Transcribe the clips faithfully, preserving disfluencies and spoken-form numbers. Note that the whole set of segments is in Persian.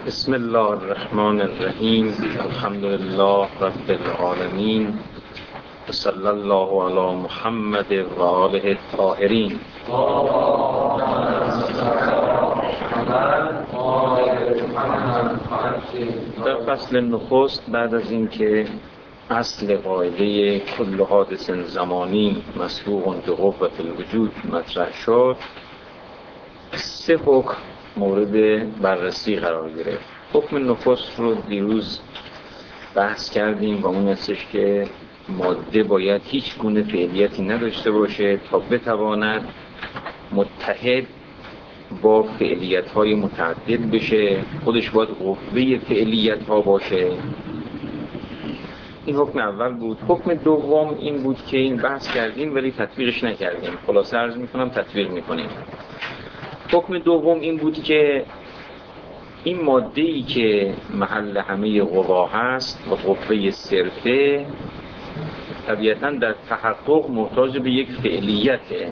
بسم الله الرحمن الرحیم. الحمد لله رب العالمین و صلی الله علی محمد و آله الطاهرین. در فصل نخست بعد از اینکه اصل قاعده کل حادث زمانی مسبوق به قوة الوجود مطرح شد، سه حکم مورد بررسی قرار گرفت. حکم نخست رو دیروز بحث کردیم و اون هستش که ماده باید هیچ گونه فعلیتی نداشته باشه تا بتواند متحد با فعلیت های متعدد بشه، خودش باید قوه فعلیت ها باشه. این حکم اول بود. حکم دوم این بود که این بحث کردیم ولی تطبیقش نکردیم. خلاصه عرض میکنم تطبیق میکنیم. حکم دوم این بود که این ماده‌ای که محل همه قوا هست و قوه صرفه طبیعتاً در تحقق محتاج به یک فعلیته،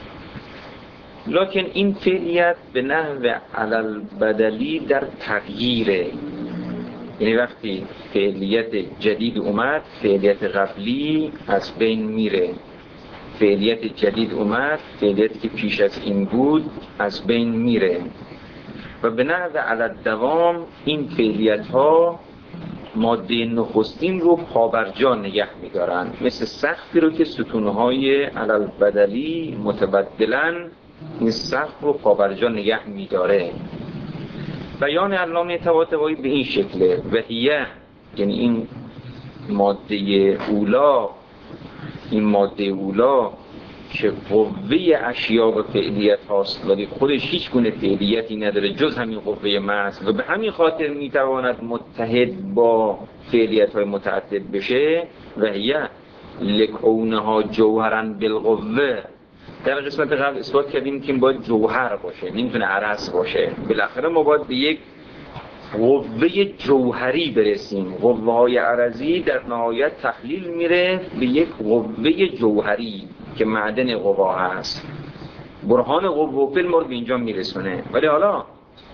لکن این فعلیت به نحو علل بدلی در تغییره. یعنی وقتی فعلیت جدید اومد فعلیت قبلی از بین میره، فعلیت جدید اومد فعلیتی که پیش از این بود از بین میره و به نحو علی دوام این فعلیت ها ماده نخستین رو پابرجا نگه میدارن، مثل سقفی رو که ستونهای علل بدلی متبدلن این سقف رو پابرجا نگه میداره. بیان علامه طباطبایی به این شکله: وحیه، یعنی این ماده اولا، این ماده اولا که قوه اشیا و فعلیت هاست ولی خودش هیچ گونه فعلیتی نداره جز همین قوه محض و به همین خاطر میتواند متحد با فعلیت های متعدد بشه. و هی لکونها جوهرا بالقوه. در قسمت قبل اثبات کردیم که این باید جوهر باشه، نمیتونه عرض باشه. بالاخره ما باید به یک قوه جوهری برسیم. قوه های عرضی در نهایت تحلیل میره به یک قوه جوهری که معدن قوا هست. برهان قوه و فعل مورد به اینجا میرسونه. ولی حالا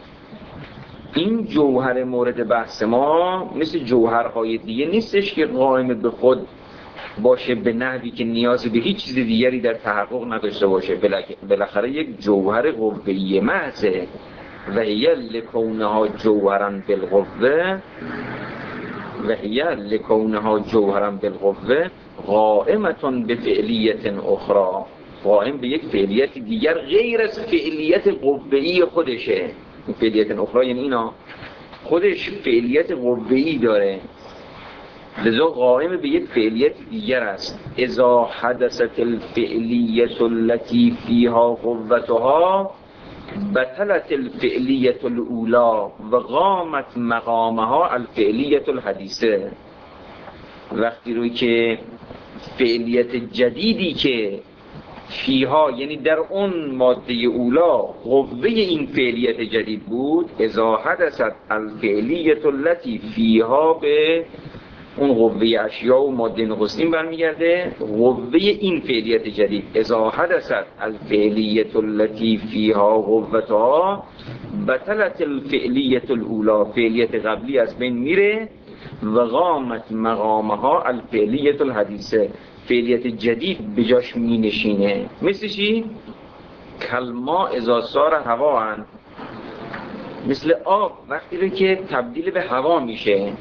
این جوهر مورد بحث ما مثل جوهرهای دیگه نیستش که قائم به خود باشه به نحوی که نیازی به هیچ چیز دیگری در تحقق نداشته باشه. بالاخره یک جوهر قوه‌ای محضه. و هی لکونها جوهرا بالقوه و هی لکونها جوهرا بالقوه قائمتون به فعلیت اخرى، قائم به یک فعلیت دیگر غیر از فعلیت قوه‌ای خودشه. این فعلیت اخرى یعنی اینا خودش فعلیت قوه‌ای داره، لذا قائم به یک فعلیت دیگر است. اذا حدثت الفعلیت التي فيها قوتها بطلت الفعلیت الاولا و قامت مقامها الفعلیت الحدیثه. وقتی روی که فعلیت جدیدی که فیها، یعنی در اون ماده اولا قوه این فعلیت جدید بود، اذا حدثت الفعلیت التي فیها به اون قوه اشیا و ماده نخستین برمیگرده. قوه این فعلیت جدید اذا حدثت الفعلیت التي فیها قوتها بطلت الفعلیت الاولا، فعلیت قبلی از بین میره و قامت مقامها الفعلیت الحدیثه، فعلیت جدید به جاش می نشینه. مثل چی؟ کلما اذا صار هوان، مثل آب وقتی رو که تبدیل به هوا میشه.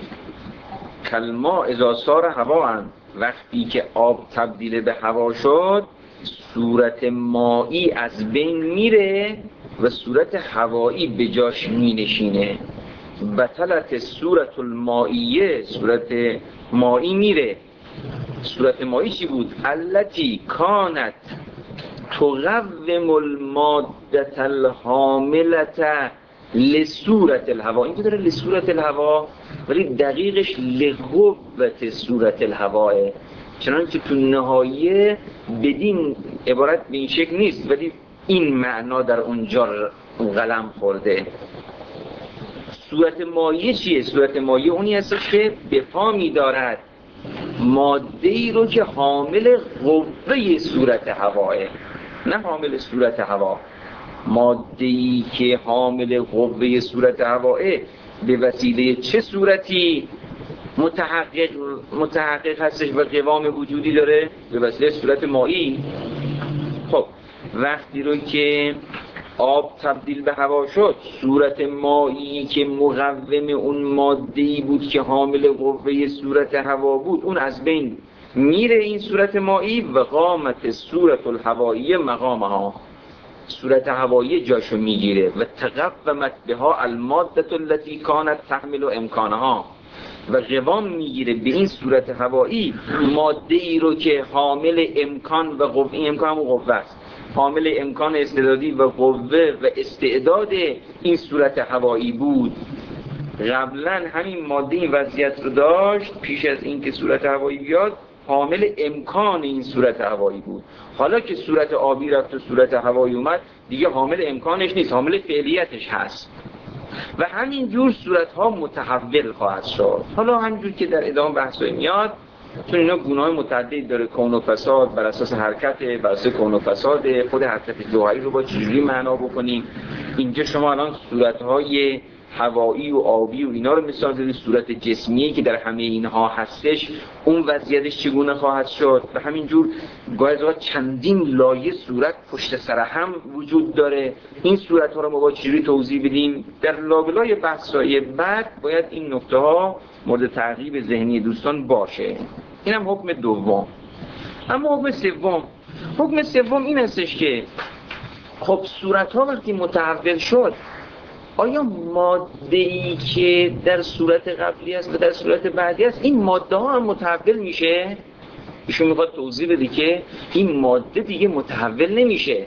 کلما اذا صار هوان، وقتی که آب تبدیل به هوا شد صورت مایی از بین میره و صورت هوایی به جاش می نشینه. بطلت صورت المائیه، صورت مایی میره. صورت مایی چی بود؟ التي کانت تقوم المادة الحاملة لصورت الهوا. این که داره لصورت الهوا ولی دقیقش لقوت صورت الهواه، چنانچه تو نهایه بدین عبارت به این شکل نیست ولی این معنا در اونجا قلم خورده. صورت مایه چیه؟ صورت مایه اونی هستش که به پا می دارد ماده ای رو که حامل قوه صورت هواه، نه حامل صورت هوا. ماده‌ای که حامل قوه صورت هوائه به وسیله چه صورتی متحقق متحقق هستش و قوام وجودی داره؟ به وسیله صورت مایی. خب وقتی رو که آب تبدیل به هوا شد، صورت مایی که مقوم اون ماده‌ای بود که حامل قوه صورت هوا بود، اون از بین میره این صورت مایی و قامت صورت الهوایی مقامها، صورت هوایی جاشو میگیره و تقومت بها الماده التي كانت تحمل امکانها، و قوام میگیره به این صورت هوایی ماده ای رو که حامل امکان و قوه، این امکان و قوه است، حامل امکان استعدادی و قوه و استعداد این صورت هوایی بود. قبلا همین ماده این وضعیت رو داشت پیش از اینکه صورت هوایی بیاد، حامل امکان این صورت هوایی بود. حالا که صورت آبی رفت و صورت هوایی اومد، دیگه حامل امکانش نیست، حامل فعلیتش هست و همین جور صورت‌ها متحول خواهد شد. حالا همینجور که در ادامه بحث میاد، چون اینا گونه‌های متعددی داره، کون و فساد بر اساس حرکت، بر اساس کون و فساد، خود حرکت جوهری رو با چجوری معنا بکنیم. اینجا شما الان صورت‌های هوایی و آبی و اینا رو مثال زدید، صورت جسمیه که در همه اینها هستش، اون وضعیتش چگونه خواهد شد. و همینجور گاهی اوقات چندین لایه صورت پشت سر هم وجود داره، این صورت ها رو ما با چجوری توضیح بدیم؟ در لابلای بحث‌های بعد باید این نکته ها مورد تعقیب ذهنی دوستان باشه. اینم حکم دوم. اما حکم سوم، حکم سوم این هستش که خب صورت ها وقتی متحول شد، آیا ماده‌ای که در صورت قبلی است و در صورت بعدی است، این ماده ها هم متحول میشه؟ ایشون میخواد توضیح بده که این ماده دیگه متحول نمیشه.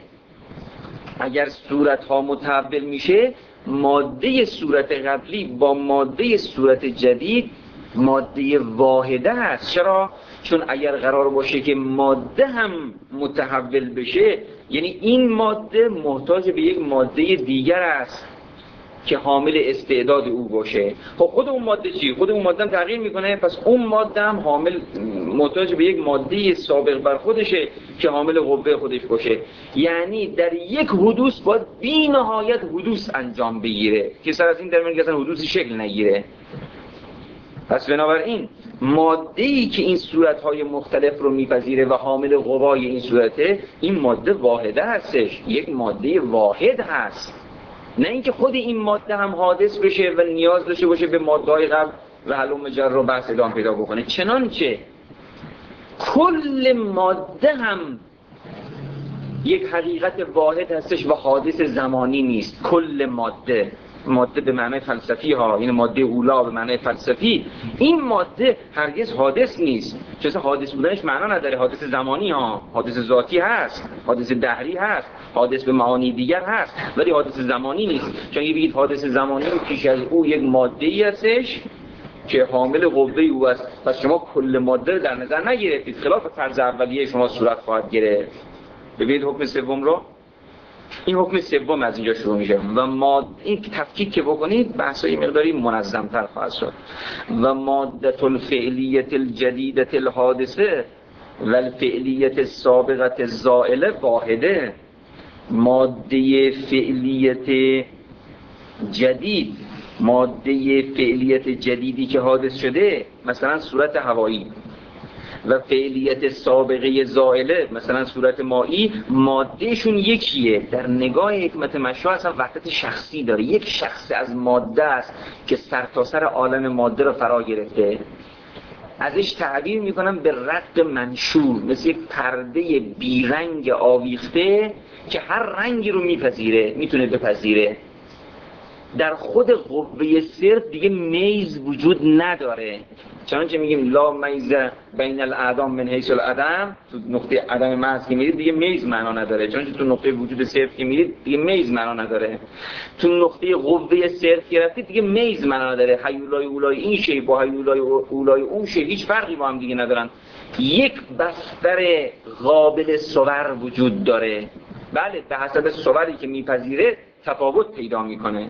اگر صورت ها متحول میشه، ماده صورت قبلی با ماده صورت جدید ماده واحده هست. چرا؟ چون اگر قرار باشه که ماده هم متحول بشه، یعنی این ماده محتاج به یک ماده دیگر است که حامل استعداد او باشه. خب خود اون ماده چی؟ خود اون ماده هم تغییر میکنه، پس اون ماده هم حامل محتاج به یک ماده سابق بر خودشه که حامل قوه خودش باشه. یعنی در یک حدوث باید بی نهایت حدوث انجام بگیره که سر از این در من اصلا حدوثی شکل نگیره. پس بنابراین ماده‌ای که این صورت‌های مختلف رو میپذیره و حامل قوای این صورته، این ماده واحده هستش، یک ماده واحد هست، نه اینکه خود این ماده هم حادث بشه و نیاز داشته باشه به ماده‌های قبل و حلم جر رو بحث ادامه پیدا بکنه. چنانچه کل ماده هم یک حقیقت واحد هستش و حادث زمانی نیست. کل ماده، ماده به معنای فلسفی ها، این ماده اولا به معنای فلسفی، این ماده هرگز حادث نیست. چون حادث بودنش معنا نداره، حادث زمانی ها، حادث ذاتی هست، حادث دهری هست، حادث به معانی دیگر هست، ولی حادث زمانی نیست. چون اگه بگید حادث زمانی، پیش از او یک ماده ای هستش که حامل قوه او است، پس شما کل ماده رو در نظر نگرفتید، خلاف فرض اولیه شما صورت خواهد گرفت. ببینید حکم سوم رو، این حکم سوم از اینجا شروع میشه و ما این تفکیک که بکنید بحثای مقداری منظم‌تر خواهد شد. و ماده الفعلیت الجدیدت الحادثه و الفعلیت السابقت الزائله واحده. ماده فعلیت جدید، ماده فعلیت جدیدی که حادث شده، مثلا صورت هوایی، و فعلیت سابقه زائله مثلا صورت مایی، مادهشون یکیه. در نگاه حکمت مشروع اصلا وحدت شخصی داره، یک شخص از ماده است که سرتاسر عالم ماده رو فرا گرفته. ازش تعبیر میکنم به رد منشور، مثل یک پرده بیرنگ آویخته که هر رنگی رو میپذیره، میتونه بپذیره. در خود قوه صرف دیگه میز وجود نداره، چنانچه میگیم لا میز بین الاعدام من حیث العدم، تو نقطه عدم محض که میرید دیگه میز معنا نداره، چنانچه تو نقطه وجود صرف که میرید دیگه میز معنا نداره. تو نقطه قوه صرف که رفتید دیگه میز معنا نداره. هیولای اولای این شی با هیولای اولای اون شی هیچ فرقی با هم دیگه ندارن. یک بستر قابل صور وجود داره، بله به حسب صوری که میپذیره تفاوت پیدا میکنه.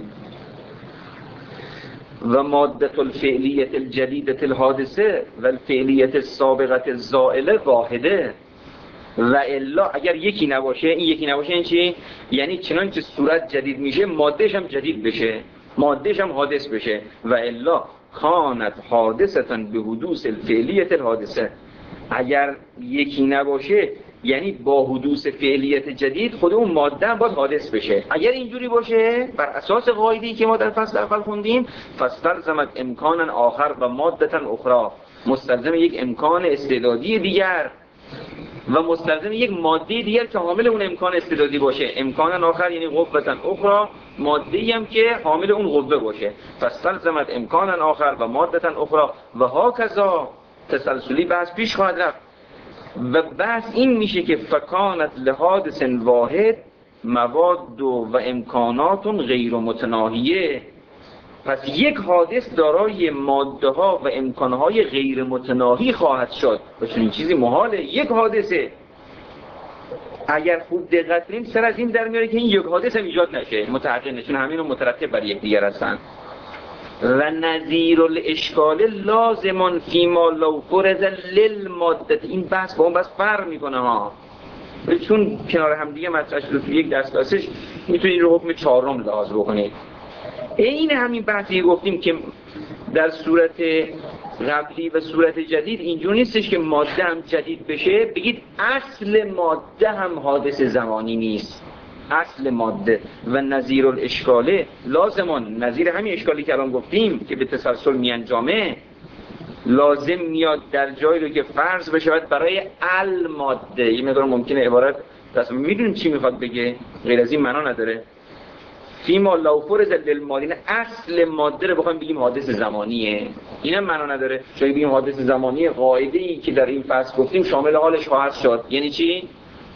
و ماده الفعلیت الجدیدت الحادثه و الفعلیت السابقت الزائله واحده. و الا اگر یکی نباشه، این یکی نباشه این چی؟ یعنی چنانچه صورت جدید میشه مادهش هم جدید بشه، مادهش هم حادث بشه. و الا کانت حادثتن به حدوث الفعلیت الحادثه. اگر یکی نباشه یعنی با حدوث فعلیت جدید خود اون ماده هم باید حادث بشه. اگر اینجوری باشه بر اساس قاعده‌ای که ما در فصل اول خوندیم، فاستلزمت امکانا آخر و مادتا اخرى، مستلزم یک امکان استعدادی دیگر و مستلزم یک ماده دیگر که حامل اون امکان استعدادی باشه. امکان آخر یعنی قوتا اخرى، ماده‌ای هم که حامل اون قوه باشه. فاستلزمت امکانا آخر و مادتا اخرى و هاکذا، تسلسلی بحث پیش خواهد رفت. و بحث این میشه که فکانت لحادث واحد مواد و امکانات غیر متناهیه. پس یک حادث دارای ماده ها و امکان های غیر متناهی خواهد شد. و چون این چیزی محاله، یک حادثه اگر خوب دقت کنیم سر از این در میاره که این یک حادث هم ایجاد نشه، متحقق نشون همین رو مترتب بر یک دیگر هستن. و نظیر الاشکال لازمان فیما لو فرض للماده. این بحث با اون بحث فرق میکنه ها، چون کنار هم دیگه مطرح شده تو یک درس کلاسش میتونید رو حکم چهارم لحاظ بکنید. این همین بحثی گفتیم که در صورت قبلی و صورت جدید اینجور نیستش که ماده هم جدید بشه بگید اصل ماده هم حادث زمانی نیست. اصل ماده و نظیر الاشکاله لازمان، نظیر همین اشکالی که الان گفتیم که به تسلسل می انجامه، لازم میاد در جایی رو که فرض بشه باید برای الماده. یه مقدار ممکنه عبارت رسم میدونیم چی میخواد بگه، غیر از این معنا نداره. فیما لو فرض للماده، اصل ماده رو بخوایم بگیم حادث زمانیه، اینم معنا نداره. چون بگیم حادث زمانی، قاعده ای که در این فصل گفتیم شامل حالش خواهد شد. یعنی چی؟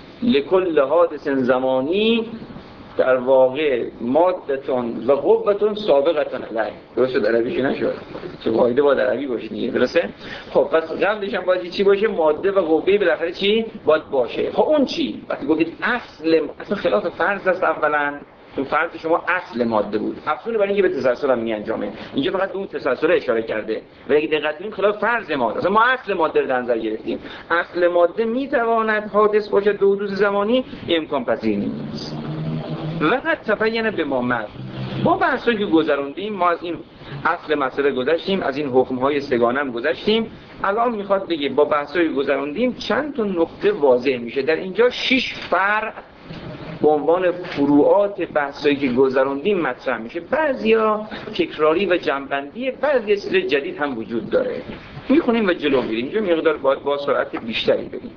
لکل حادث زمانی در واقع مادتون و قوتون سابقتون علیه. درست شد؟ عربیش نشد چه قاعده با عربی باشه دیگه، درسته؟ خب پس قبلش هم باید چی باشه؟ ماده و قوه بالاخره چی باید باشه. خب اون چی؟ وقتی گفتید اصل، اصلا خلاف فرض است. اولا تو فرض شما اصل ماده بود، افزون برای اینکه به تسلسل هم میانجامه. اینجا فقط به اون تسلسل اشاره کرده و اگه دقت کنیم خلاف فرض ماده. اصلا ما اصل ماده رو در نظر گرفتیم. اصل ماده میتواند حادث باشه دو حدوث زمانی، امکان پذیر نیست. وقت تبین به ما مر، با بحثی که گذروندیم ما از این اصل مسئله گذشتیم، از این حکم‌های سگانه هم گذشتیم. الان میخواد بگه با بحثی گذروندیم چند تا نکته واضح میشه. در اینجا شش فرع به عنوان فروعات بحثایی که گذروندیم مطرح میشه. بعضیا تکراری و جنبندی، بعضی چیز جدید هم وجود داره. میخونیم و جلو میریم. اینجا مقدار باید با سرعت بیشتری بریم.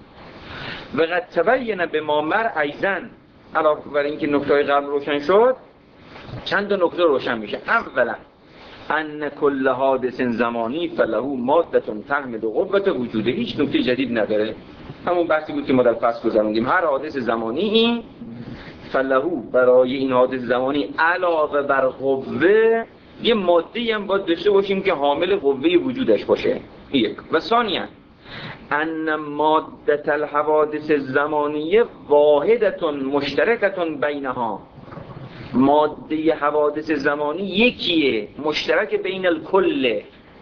و قد تبین به ما مر ایزن، علاوه بر اینکه نکته‌های قبل روشن شد چند تا نکته روشن میشه. اولا ان کل حادث زمانی فله ماده تحمل قوت وجوده. هیچ نکته جدید نداره، همون بحثی بود که ما در فصل گذروندیم. هر حادث زمانی این فلهو، برای این حادث زمانی علاوه بر قوه یه ماده‌ای هم باید داشته باشیم که حامل قوه وجودش باشه. یک. و ثانیاً ان ماده الحوادث الزمانیه واحدة مشترکة بینها. ماده حوادث زمانی یکیه، مشترک بین الکل.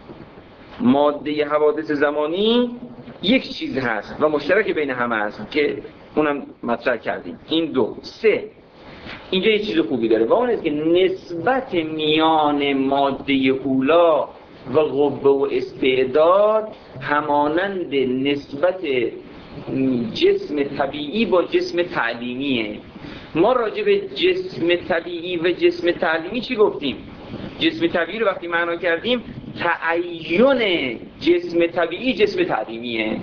ماده حوادث زمانی یک چیز هست و مشترک بین همه هست که اونم مطرح کردیم. این دو. سه، اینجا یه چیز خوبی داره و اون است که نسبت میان ماده اولا و قوه و استعداد همانند نسبت جسم طبیعی با جسم تعلیمیه. ما راجع به جسم طبیعی و جسم تعلیمی چی گفتیم؟ جسم طبیعی رو وقتی معنا کردیم تعین جسم طبیعی جسم تعلیمیه.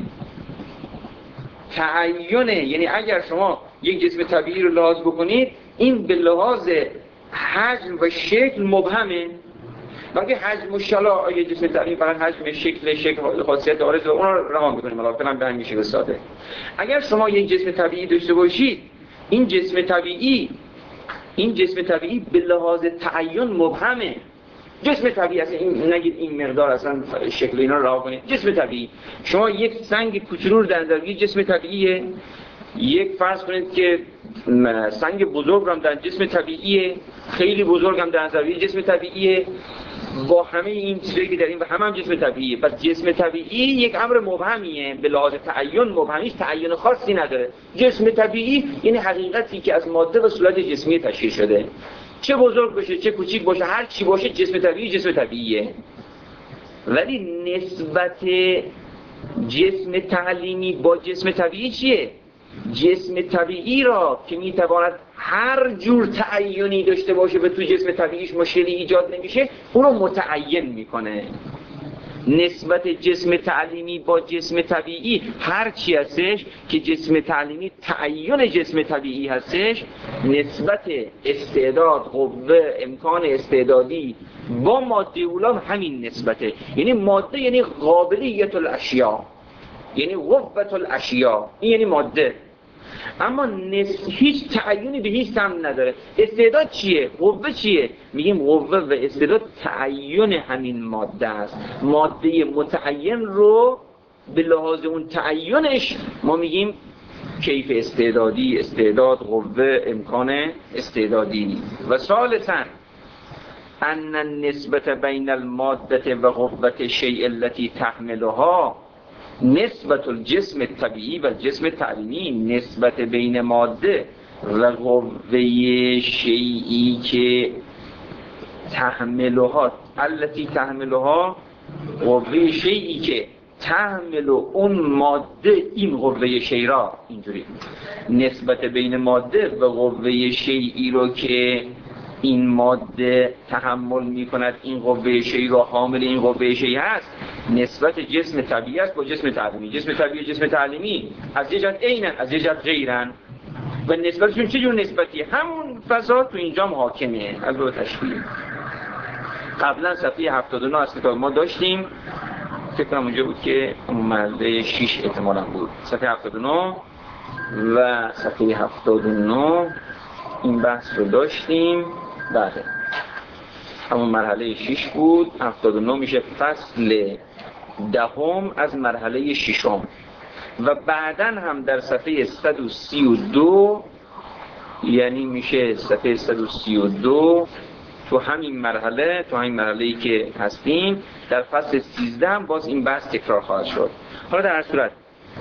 تعین یعنی اگر شما یک جسم طبیعی رو لحاظ بکنید این به لحاظ حجم و شکل مبهمه. وقتی حجم و شلا یه جسم طبیعی فقط حجم، شکل، شکل خاصیت عارض و اون رو رها می‌کنیم، الان فعلا به همین شکل ساده. اگر شما یک جسم طبیعی داشته باشید این جسم طبیعی این جسم طبیعی به لحاظ تعین مبهمه. جسم طبیعی اصلا این نگید این مقدار اصلا شکل اینا رو رها کنید. جسم طبیعی شما یک سنگ کوچولو رو در نظر بگیرید جسم طبیعیه. یک فرض کنید که سنگ بزرگ هم در جسم طبیعیه، خیلی بزرگ هم در نظر بگیرید جسم طبیعیه. با همه این چیزایی که در این و همه هم جسم طبیعیه. پس جسم طبیعی یک امر مبهمیه، به لحاظ تعین مبهمیش تعین خاصی نداره. جسم طبیعی یعنی حقیقتی که از ماده و صورت جسمی تشکیل شده، چه بزرگ باشه چه کوچیک باشه، هر چی باشه جسم طبیعی جسم طبیعیه. ولی نسبت جسم تعلیمی با جسم طبیعی چیه؟ جسم طبیعی را که میتواند هر جور تعینی داشته باشه به تو جسم طبیعیش مشکلی ایجاد نمیشه، اون رو متعین میکنه. نسبت جسم تعلیمی با جسم طبیعی هر چی هستش که جسم تعلیمی تعین جسم طبیعی هستش، نسبت استعداد، قوه، امکان استعدادی با ماده اولام همین نسبته. یعنی ماده یعنی قابلیت الاشیاء، یعنی قوت الاشیاء، این یعنی ماده. اما نس... هیچ تعیینی به هیچ سمت نداره. استعداد چیه؟ قوه چیه؟ میگیم قوه و استعداد تعیین همین ماده است. ماده متعین رو به لحاظ اون تعیینش ما میگیم کیف استعدادی، استعداد، قوه، امکان استعدادی. و ثالثاً ان النسبت بین الماده و قوت شیء التي تحملها نسبت الجسم طبیعی و جسم تعلیمی، نسبت بین ماده و قوه شیئی که تحملها، التي تحملها، قوه شیئی که تحمل اون ماده این قوه شیئی را، اینجوری نسبت بین ماده و قوه شیئی رو که این ماده تحمل می کند، این قوه شیئی را حامل این قوه شیئی هست، نسبت جسم طبیعی است با جسم تعلیمی. جسم طبیعی جسم تعلیمی از یه جهت عینن، از یه جهت غیرن و نسبتشون چه جور نسبتیه؟ همون فضا تو اینجا حاکمه. از رو تشکیل قبلا صفحه هفتاد و نه از کتاب ما داشتیم، فکر کنم اونجا بود که مرده شیش احتمالاً بود، صفحه هفتاد و نه و صفحه هفتاد و نه این بحث رو داشتیم. بله همون مرحله شش بود. هفتاد و نه میشه فصل دهم از مرحله ششم و بعداً هم در صفحه صد و سی و دو، یعنی میشه صفحه صد و سی و دو تو همین مرحله، تو همین مرحله‌ای که هستیم در فصل سیزده هم باز این بحث تکرار خواهد شد. حالا در هر صورت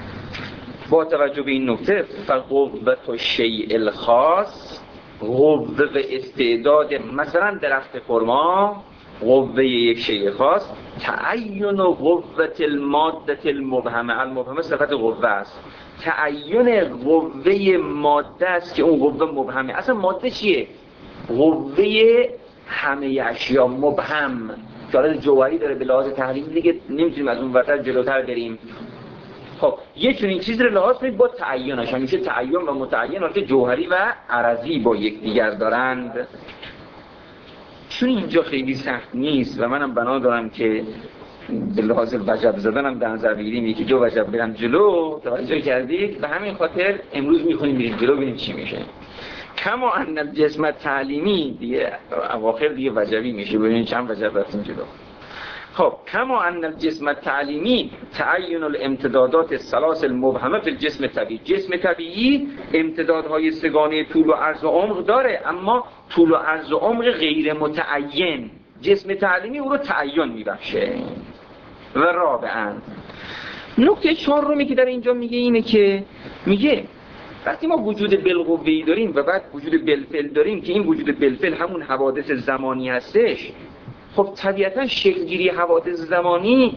با توجه به این نکته، فقوت الشیء الخاص، قوه و استعداد مثلا درخت خرما، قوه یک شیء خاص، تعین قوت الماده المبهمه، المبهمه صفت قوه است، تعین قوه ماده است که اون قوه مبهمه. اصلا ماده چیه؟ قوه همه اشیا، مبهم، شارد جوهری داره به لحاظ تحلیلی دیگه نمیتونیم از اون ورتر جلوتر بریم. خب یه چنین چیز رو لحاظ کنید با تعینش، همیشه تعین و متعین وقتی جوهری و عرضی با یک دیگر دارند. چون اینجا خیلی سخت نیست و منم بنا دارم که به لحاظ وجب زدنم در نظر بگیریم یکی دو وجب برم جلو، توجه کردید؟ به همین خاطر امروز میخونیم میریم جلو ببینیم چی میشه. کما ان الجسم تعلیمی دیگه اواخر دیگه وجبی میشه، ببینید چند وجب رفتیم جلو. خب کما ان الجسم التعلیمی تعین الامتدادات الثلاث المبهمه فی الجسم طبیعی، جسم طبیعی امتدادهای سگانه طول و عرض و عمق داره، اما طول و عرض و عمق غیر متعین. جسم تعلیمی او رو تعین میبخشه. و رابعاً نکته چهارمی که در اینجا میگه اینه که میگه وقتی ما وجود بالقوه‌ای داریم و بعد وجود بالفعل داریم که این وجود بالفعل همون حوادث زمانی هستش، خب طبیعتاً شکلگیری حوادث زمانی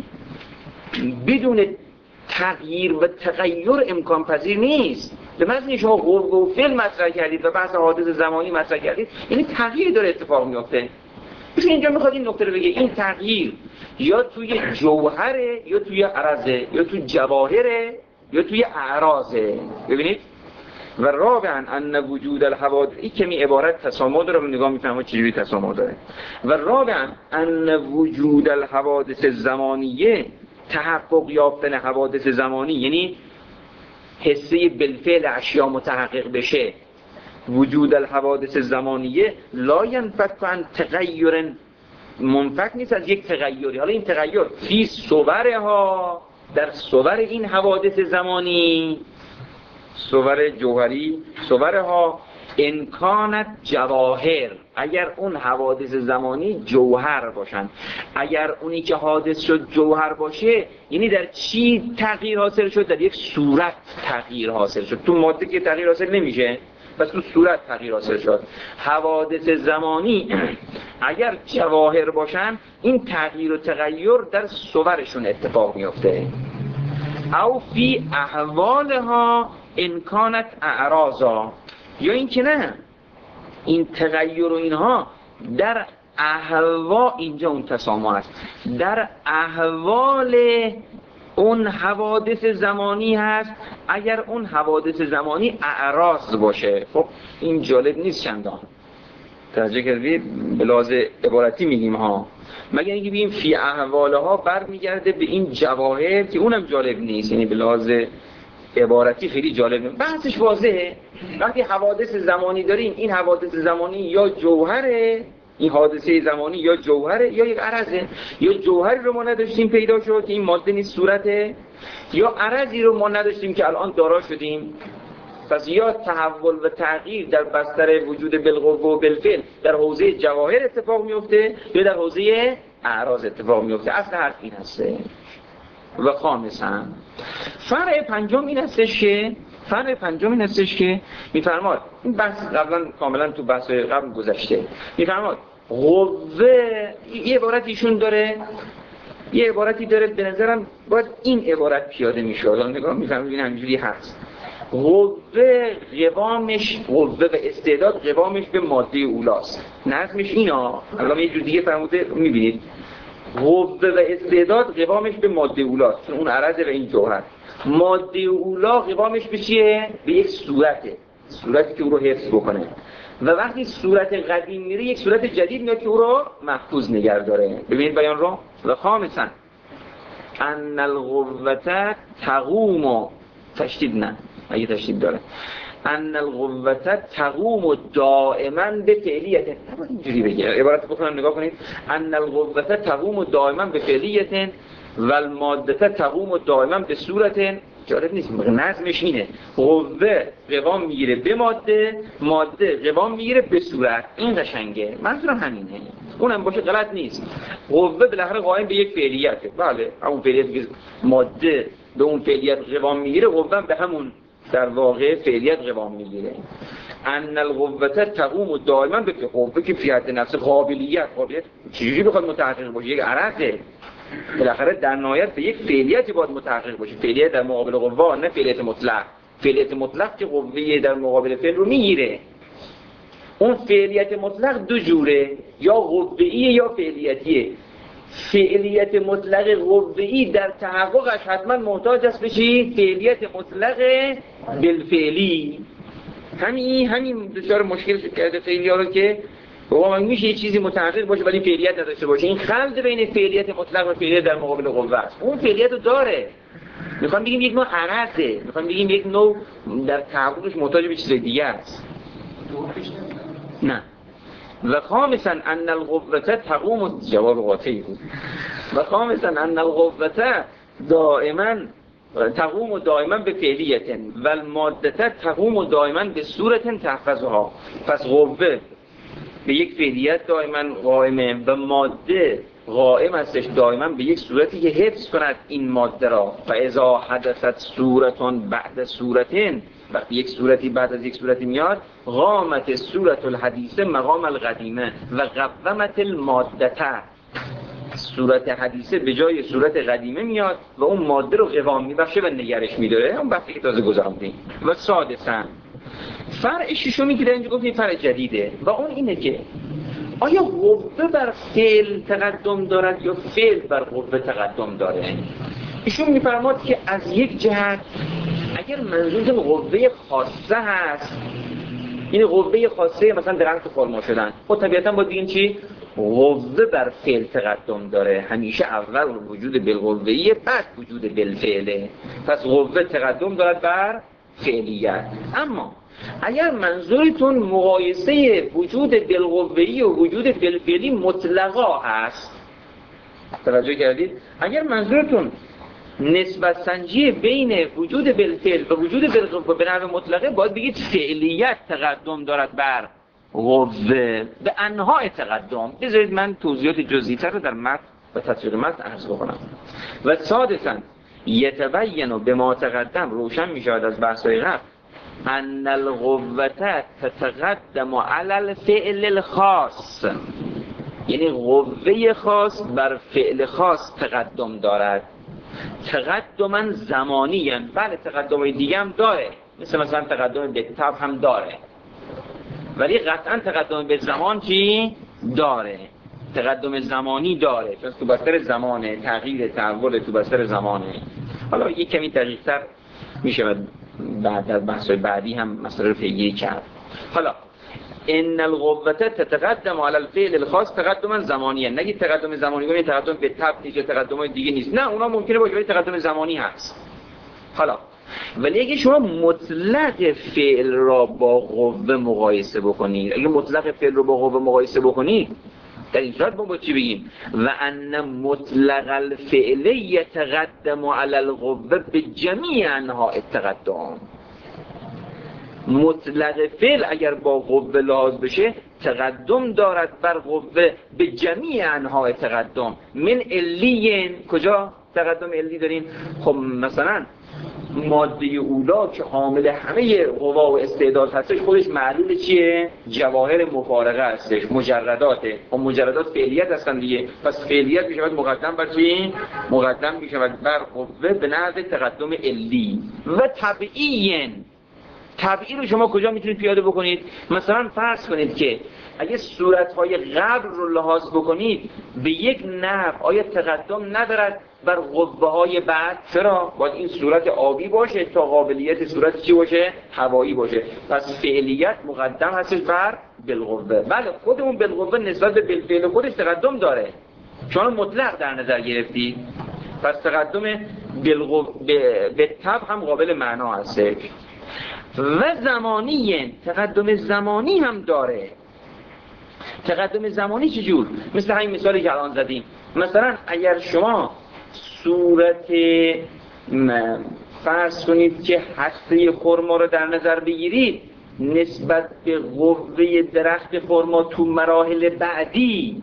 بدون تغییر و تغییر امکان پذیر نیست. به معنی شما قوه و فعل مطرح کردید و بحث حوادث زمانی مطرح کردید، یعنی تغییر داره اتفاق میفته. بشه اینجا میخواد این نکته رو بگه، این تغییر یا توی جوهره یا توی عرضه یا توی جواهره یا توی اعراضه. ببینید و رابعاً ان وجود الحوادث، این کمی عبارت تسامح داره، من نگاه می‌کنم چجوری تسامح داره. و رابعاً ان وجود الحوادث زمانیه، تحقق یافتن حوادث زمانی یعنی حسه بالفعل اشیا متحقق بشه. وجود الحوادث زمانیه لا ينفك عن تغییر، منفک نیست از یک تغییری. حالا این تغییر فی صورها، در صور این حوادث زمانی، صور جوهری، صورها امکانت جواهر، اگر اون حوادث زمانی جوهر باشن. اگر اونی که حادث شد جوهر باشه، یعنی در چی تغییر حاصل شد؟ در یک صورت تغییر حاصل شد. تو ماده که تغییر حاصل نمیشه، پس تو صورت تغییر حاصل شد. حوادث زمانی اگر جواهر باشن، این تغییر و تغییر در صورشون اتفاق میفته. او فی احوالها امکانت اعراضا، یا این که نه، این تغییر و اینها در احوال، اینجا اون تسامح است، در احوال اون حوادث زمانی هست اگر اون حوادث زمانی اعراض باشه. خب این جالب نیست چندان، توجه کردید؟ به لحاظ عبارتی میگیم ها، مگر اینکه بگیم فی احوالها برمیگرده به این جواهر که اونم جالب نیست، یعنی به لحاظ عبارتی خیلی جالب نیست. بحثش واضحه. وقتی حوادث زمانی داریم، این حوادث زمانی یا جوهره، این حادثه زمانی یا جوهره یا یک عرضه. یا جوهری رو ما نداشتیم پیدا شد که این ماده نیست صورته، یا عرضی رو ما نداشتیم که الان دارا شدیم. پس یا تحول و تغییر در بستر وجود بالقوه و بالفعل در حوزه جواهر اتفاق میفته یا در حوزه اعراض اتفاق میفته. اصل حرف این هسته. و خامسا فرع پنجم این هستش که فرع پنجم این هستش که میفرماد، این بحث قبلا کاملا تو بحث قبل گذشته، میفرماد قوه یه عبارتیشون داره، یه عبارتی داره به نظرم باید این عبارت پیاده میشه. الان نگاه میفرماد این همینجوری هست. قوه قوامش، قوه و استعداد قوامش به ماده اولاست. نظمش اینا، الان یه جور دیگه فرموده میبینید، قوه و استعداد قوامش به ماده اولاست، چون اون عرضه و این جوهر. ماده اولا قوامش به چیه؟ به یک صورته، صورتی که او رو حفظ بکنه. و وقتی صورت قدیم میره، یک صورت جدید میاد که او رو محفوظ نگه داره. ببینید بیان رو. و خامسا ان القوه تقوم، تشدید نه اگه تشدید داره، ان القوه تقوم دائما به فعلیت. اینجوری بگه عبارت بکنم نگاه کنید. ان القوه تقوم دائما به فعلیت و الماده تقوم دائما به صورت. جالب نیست، نظمش اینه، قوه قوام میگیره به ماده، ماده قوام میگیره به صورت. این قشنگه، منظورم همینه، اونم باشه غلط نیست. قوه بالاخره قائم به یک فعلیته، بله همون فعلیتی که ماده به اون فعلیت قوام میگیره، قوه به همون در واقع فعلیت قوام میگیره. ان القوه تقوم دائما به قوه که فی حد نفس قابلیت، قابلیت چجوری بخواد متحقق باشه؟ یک عرضه، بالاخره در نهایت به یک فعلیتی باید متحقق باشه. فعلیت در مقابل قوه، نه فعلیت مطلق. فعلیت مطلق که قوه در مقابل فعل رو میگیره. اون فعلیت مطلق دو جوره، یا قوه‌ای یا فعلیتیه. فعلیت مطلق قوه‌ای در تحققش حتما محتاج است به چی؟ فعلیت مطلق بالفعلی. همین همین دچار مشکل کرده خیلی‌ها رو که بابا من میشه یه چیزی متحقق باشه ولی فعلیت نداشته باشه. این خلط بین فعلیت مطلق و فعلیت در مقابل قوه است. اون فعلیت رو داره، میخوام بگیم یک نوع عرضه، میخوام بگیم یک نوع در تحققش محتاج به چیز دیگه است. نه. و خامسا ان القوه تقوم، جواب قاطعی بود. و خامسا ان القوه دائما تقوم دائما به فعلیت و الماده تقوم دائما به صورت تحفظها. پس قوه به یک فعلیت دائما قائمه و ماده قائم استش دائما به یک صورتی که حفظ کند این ماده را. و اذا حدثت صورتون بعد صورتین، وقتی یک صورتی بعد از یک صورتی میاد، قامت صورت الحدیثه مقام القدیمه و قومت الماده، صورت حدیثه به جای صورت قدیمه میاد و اون ماده رو قوام میبخشه و نگرش میداره. اون بحثی که تازه گذراندیم. و سادساً فرع ششمی که در اینجا گفتیم فرع جدیده و اون اینه که آیا قوه بر فعل تقدم دارد یا فعل بر قوه تقدم داره؟ ایشون میفرماد که از یک جهت اگر منظورتون قوه خاصه هست، این قوه خاصه مثلا درخت خرما شدن، خب طبیعتا باید بگیم چی؟ قوه بر فعل تقدم داره، همیشه اول وجود بالقوه‌ای بعد وجود بالفعله. پس قوه تقدم دارد بر فعلیت. اما اگر منظورتون مقایسه وجود بالقوه‌ای و وجود بالفعلی مطلقا هست، توجه کردید؟ اگر منظورتون نسبت سنجی بین وجود بالفعل و وجود بالقوه به نحو مطلقه باید بگید فعلیت تقدم دارد بر قوه به انواع تقدم. بذارید من توضیحات جزئی‌تر رو در متن و تطبیق متن عرض بکنم. و سادساً یتبین به ما تقدم، روشن می شود از بحث‌های قبل، ان القوة تتقدم علی الفعل الخاص، یعنی قوه خاص بر فعل خاص تقدم دارد. تقدما زمانی هم. بله تقدم دیگه هم داره، مثل مثلا تقدم به تب هم داره، ولی قطعا تقدم به زمان چی؟ داره. تقدم زمانی داره، چون تو بستر زمانه، تغییر تحول تو بستر زمانه. حالا یک کمی دقیق‌تر میشه بعد در بحث‌های بعدی هم مسئله رو پیگیری کرد. حالا ان القوة تتقدم علی الفعل الخاص تقدما زمانیه. نگید تقدم زمانی کنید تقدم به تب نیست یا تقدم دیگه نیست، نه اونا ممکنه باشه ولی تقدم زمانی هست. حالا ولی اگه شما مطلق فعل را با قوه مقایسه بکنید، اگه مطلق فعل رو با قوه مقایسه بکنید، در این صورت ما با چی بگیم؟ و ان مطلق الفعل یتقدم علی القوه به جمیع انواع التقدم. مطلق فعل اگر با قوه لحاظ بشه تقدم دارد بر قوه به جمیع انواع تقدم. من علیین، کجا تقدم علی داریم؟ خب مثلا ماده اولا که حامل همه قوا و استعداد هستش، خودش معلول چیه؟ جواهر مفارقه هستش، مجرداته. و مجردات فعلیت هستن دیگه، پس فعلیت میشود مقدم بر چی؟ مقدم میشود بر قوه به نحو تقدم علی. و طبیعین، طبیعی رو شما کجا میتونید پیاده بکنید؟ مثلا فرض کنید که اگه صورتهای قبل رو لحاظ بکنید به یک نحو آیا تقدم ندارد بر قوه های بعد؟ چرا؟ باید این صورت آبی باشه تا قابلیت صورت چی باشه؟ هوایی باشه. پس فعلیت مقدم هستش بر بالقوه. بله خودمون بالقوه نسبت به بالفعل خودش تقدم داره، چون مطلق در نظر گرفتی، پس تقدم بالقوه به تب هم قابل معنا هستش. و زمانی، تقدم زمانی هم داره. تقدم زمانی چجور؟ مثل همین مثالی که الان زدیم. مثلا اگر شما صورت فرض کنید که هسته خرما رو در نظر بگیرید نسبت به قوه درخت خرما تو مراحل بعدی،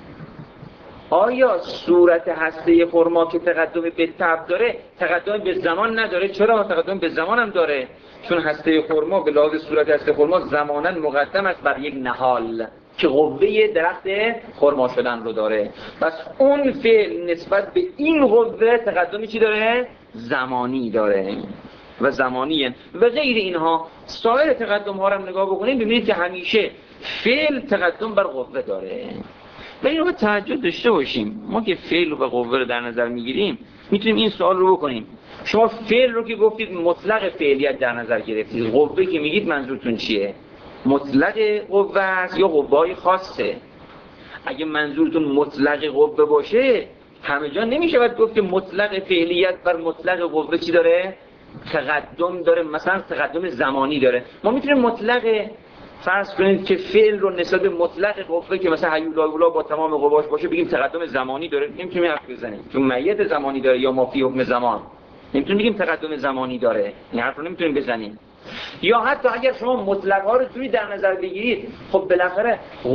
آیا صورت هسته خرما که تقدم به تب داره تقدم به زمان نداره؟ چرا؟ تقدم به زمان هم داره، چون هسته خرما به لحاظ صورت هسته خرما زمانا مقدم است بر یک نهال که قوه درخت خرما شدن رو داره. پس اون فعل نسبت به این قوه تقدمی چی داره؟ زمانی داره و زمانیه. و غیر اینها سایر تقدم ها رو هم نگاه بکنید ببینید که همیشه فعل تقدم بر قوه داره. و این رو توجه داشته باشیم، ما که فعل و قوه رو در نظر میگیریم میتونیم این سوال رو بکنیم. شما فعل رو که گفتید مطلق فعلیت در نظر گرفتید، قوه که میگید منظورتون چیه؟ مطلق قوه است یا قوه‌های خاصه؟ اگه منظورتون مطلق قوه باشه همه جا نمیشود گفت که مطلق فعلیت بر مطلق قوه چی داره؟ تقدم داره، مثلا تقدم زمانی داره. ما میتونیم مطلق فرض کنید که فعل رو نسبت به مطلق قوه که مثلا هیولا با تمام قواش باشه بگیم تقدم زمانی داره، نمیتونیم حرف بزنیم چون معیت زمانی داره یا ما فی حکم زمان، نمیتونیم بگیم تقدم زمانی داره، این حرف رو نمیتونیم بزنیم. یا حتی اگر شما مطلق ها رو جوری در نظر بگیرید، خب بالاخره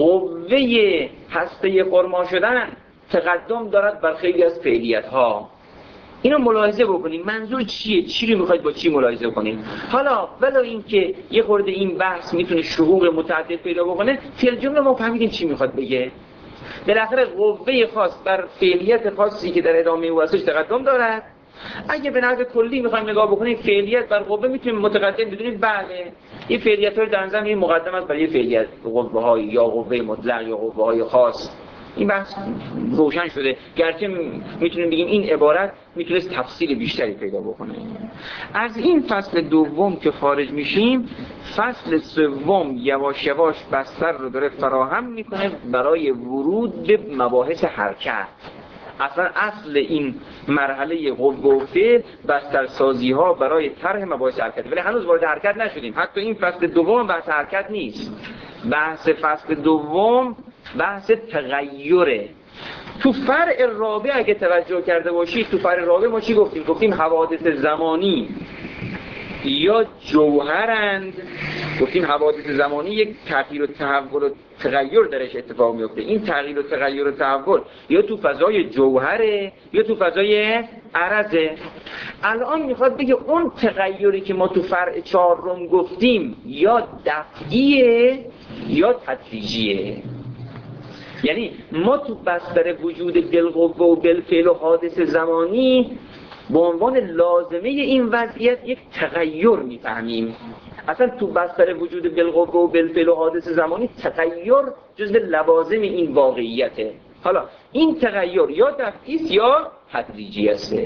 قوه هسته خرما شدن تقدم دارد بر خیلی از فعلیت ها. اینو ملاحظه بکنید منظور چیه، چی رو میخواید با چی ملاحظه کنید. حالا ولی اینکه یه خورده این بحث میتونه شهور متعدد پیدا بکنه، فی الجمله ما فهمیدیم چی میخواد بگه. بالاخره قوه خاص بر فعلیت خاصی که در ادامه او هستش تقدم دارد. اگه به نحو کلی میخوایم نگاه بکنیم فعلیت بر قوه میتونیم متقدم بدونیم بله این فعلیت ها در نظر این مقدم است برای فعلیت قوه های یا قوه مطلق یا قوه های خاص. این بحث روشن شده، گرچه میتونیم بگیم این عبارت میتونست تفصیل بیشتری پیدا بکنه. از این فصل دوم که خارج میشیم، فصل سوم یواش یواش بستر رو داره فراهم میکنه برای ورود به مباحث حرکت. اصلا اصل این مرحله قوه و فعل بسترسازی ها برای طرح مباحث حرکت، ولی هنوز وارد حرکت نشدیم. حتی این فصل دوم بحث حرکت نیست. بحث فصل دوم بحث تغییره. تو فرع رابع اگه توجه کرده باشید، تو فرع رابع ما چی گفتیم؟ گفتیم حوادث زمانی یا جوهرند، گفتیم حوادث زمانی یک تغییر و تحول و تغییر درش اتفاق میفته. این تغییر و تغییر و تحول یا تو فضای جوهره یا تو فضای عرضه. الان میخواد بگه اون تغییری که ما تو فرع چهارم گفتیم یا دفعیه یا تدریجیه. یعنی ما تو بستر وجود بالقوه و بالفعل و حادث زمانی به عنوان لازمه این وضعیت یک تغییر میفهمیم. اصلا تو بستر وجود بالقوه و بالفعل و حادث زمانی تغییر جزء لوازم این واقعیته. حالا این تغییر یا دفعی است یا تدریجی است.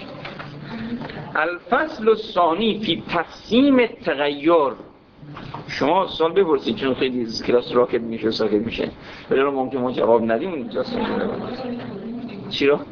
الفصل الثانی فی تقسیم تغییر. شما سوال بپرسید چون خیلی کلاس راکت میشه ساکت میشه، ولی رو ممکن ما جواب ندیم اینجا سوال. چی رو؟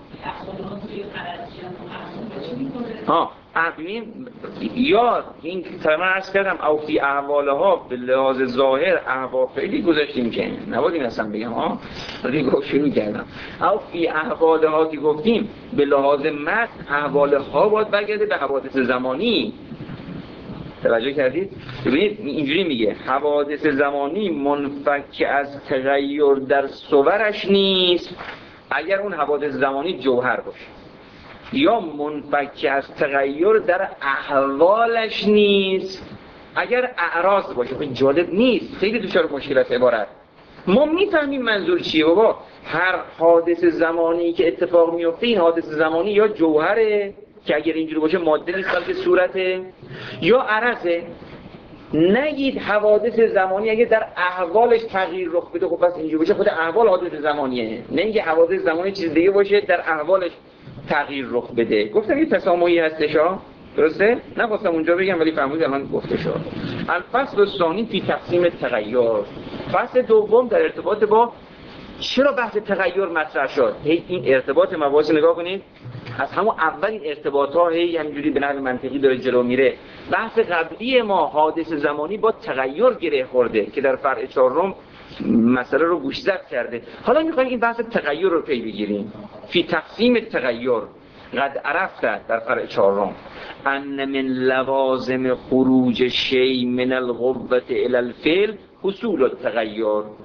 ها عقلی یا این تمام عرض کردم او فی احوالها به لحاظ ظاهر احوال خیلی گذاشتیم که نبودیم اصلا بگم ها، ولی گفت شروع کردم او فی احوالها که گفتیم به لحاظ متن احوالها باید برگرده به حوادث زمانی. توجه کردید؟ ببینید اینجوری میگه حوادث زمانی منفک از تغییر در صورش نیست اگر اون حوادث زمانی جوهر باشه، یا منفک از تغییر در احوالش نیست اگر اعراض باشه. خیلی جالب نیست، خیلی دچار مشکلات عبارت. ما میفهمیم منظور چیه بابا. هر حادث زمانی که اتفاق میفته این حادث زمانی یا جوهره که اگر اینجوری باشه ماده نیست بلکه صورته، یا عرضه. نگید حوادث زمانی اگه در احوالش تغییر رخ بده، خب پس اینجوری باشه خود احوال حادث زمانیه. نمیگه حوادث زمانی چیز دیگه باشه در احوالش تغییر رخ بده. گفتم یه تسامحی هستش ها، درسته؟ نخواستم اونجا بگم ولی فهمید الان گفته شد. الفصل الثانی فی تقسیم تغییر. فصل دوم در ارتباط با چرا بحث تغییر مطرح شد. هی این ارتباط مباحث نگاه کنید، از همون اول این ارتباط ها هی همینجوری به نحو منطقی داره جلو میره. بحث قبلی ما حادث زمانی با تغییر گره خورده که در فرع چهارم مسئله رو گوشزد کرده. حالا میخوایم این بحث تغییر رو پی بگیریم. فی تقسیم تغییر قد عرفت در فرع چهارم ان من لوازم خروج شیء من القوة الى الفعل حصول التغییر.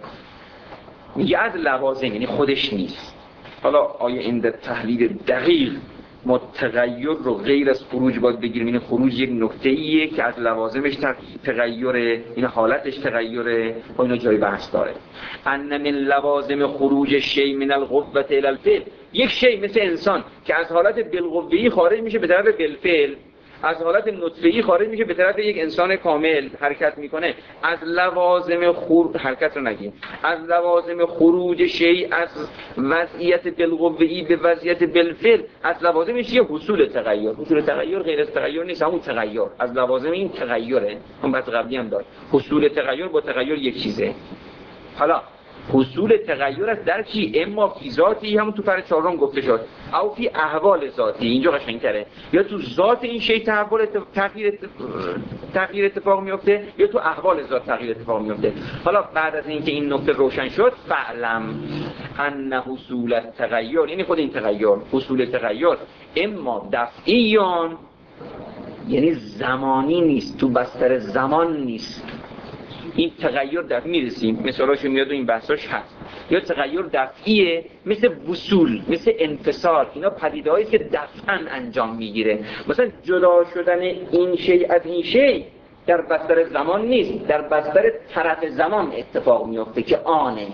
میگه از لوازم یعنی خودش نیست. حالا آیا این در تحلیل دقیق ما تغییر رو غیر از خروج باید بگیریم؟ این خروج یک نکته ایه که از لوازمش تغییره، این حالتش تغییره و اینا جای بحث داره. ان من لوازم خروج شیء من القوة الى الفعل، یک شیء مثل انسان که از حالت بالقوه‌ای خارج میشه به طرف بالفعل، از حالت نطفه‌ای خارج میشه به طرف یک انسان کامل حرکت میکنه. از لوازم خروج حرکت رو نگیم، از لوازم خروج شیء از وضعیت بالقوه‌ای به وضعیت بالفعل، از لوازمش یه حصول تغییر. حصول تغییر غیر از تغییر نیست، همون تغییر از لوازم این تغییره. اون بحث قبلی هم داد. حصول تغییر با تغییر یک چیزه. حالا حصول تغییر است در چی؟ اما فی ذاتی، همون تو فرع چهارم گفته شد، او فی احوال ذاتی، اینجا قشنگ‌تره، یا تو ذات این شی تحول تغییر تغییر اتفاق میفته یا تو احوال ذات تغییر اتفاق میفته. حالا بعد از اینکه این نکته روشن شد، فعلم ان حصول التغییر، یعنی خود این تغییر، حصول تغییر اما دفعیان یعنی زمانی نیست، تو بستر زمان نیست. این تغییر دفعی میرسیم، مثالاشو میاد و این بحثاش هست. یا تغییر دفعیه مثل وصول، مثل انفصال، اینا پدیده‌هایی که دفعاً انجام میگیره. مثلا جدا شدن این شی از این شی در بستر زمان نیست، در بستر طرف زمان اتفاق میفته که آنه.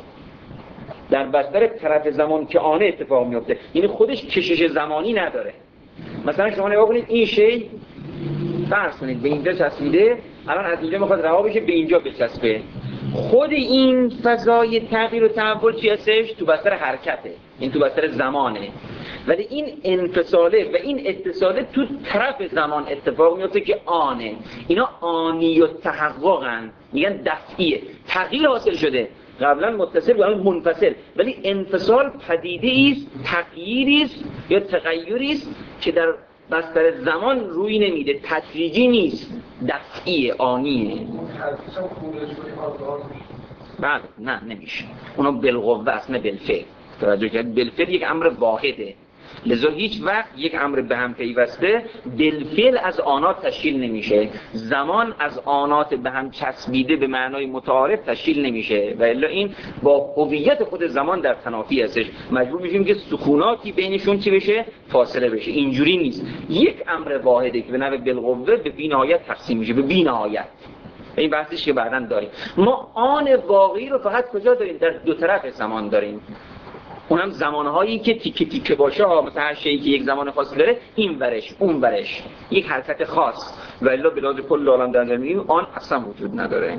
در بستر طرف زمان که آنه اتفاق میفته، یعنی خودش کشش زمانی نداره. مثلا شما نگاه کنید این شی فرض کنید به اینجا چسبیده، الان از اینجا میخواد رها بشه به اینجا بچسبه. خود این فضای تغییر و تحول چی هستش؟ تو بستر حرکته، این تو بستر زمانه. ولی این انفصاله و این اتصاله تو طرف زمان اتفاق میفته که آنه. اینا آنی و تحققن، میگن دفعیه، تغییر حاصل شده، قبلا متصل و الان منفصل، ولی انفصال پدیده است، تغییری است یا تغییری است که در بستر زمان روی نمیده، تدریجی نیست، دفعیه، آنیه. بعد نه نمیشه، اونا بالقوه است نه بالفعل. توجه کرد؟ بالفعل یک امر واحده، لذا هیچ وقت یک امر به هم پیوسته بالفعل از آنات تشکیل نمیشه. زمان از آنات به هم چسبیده به معنای متعارف تشکیل نمیشه و الا این با هویت خود زمان در تنافی هستش. مجبور میشیم که سکوناتی بینشون چی بشه؟ فاصله بشه. اینجوری نیست. یک امر واحده که به نحو بالقوه به بی‌نهایت تقسیم میشه، به بی‌نهایت. این بحثش که بعداً داریم. ما آن واقعی رو فقط کجا داریم؟ در دو طرف زمان داریم. اونم زمانهایی که تیکه تیکه باشه ها، مثلا هر شیئی که یک زمان خاصی داره، این ورش اون ورش یک حرکت خاص، ولی به لحاظ کل عالم در نظر آن اصلا وجود نداره.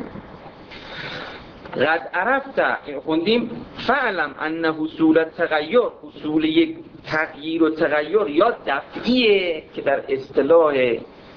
قد عرفت خوندیم فعلم ان حصول التغیر، حصول یک تغییر و تغیر یا دفعیه که در اصطلاح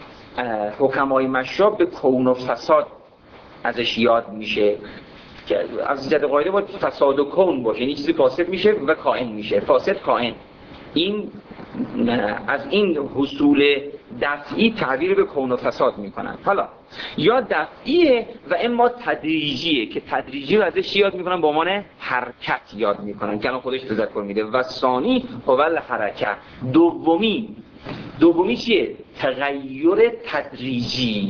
حکمای مشرب به کون و فساد ازش یاد میشه که از جهت قاعده باید فساد و کون باشه، یعنی چیزی فاسد میشه و کائن میشه، فاسد کائن. این از این حصول دفعی تعبیر به کون و فساد میکنن. حالا یا دفعیه و اما تدریجیه که تدریجی رو ازش یاد میکنن با عنوان حرکت یاد میکنن که الان خودش تذکر میده. و ثانی هول حرکت، دومی دومی چیه؟ تغییر تدریجی،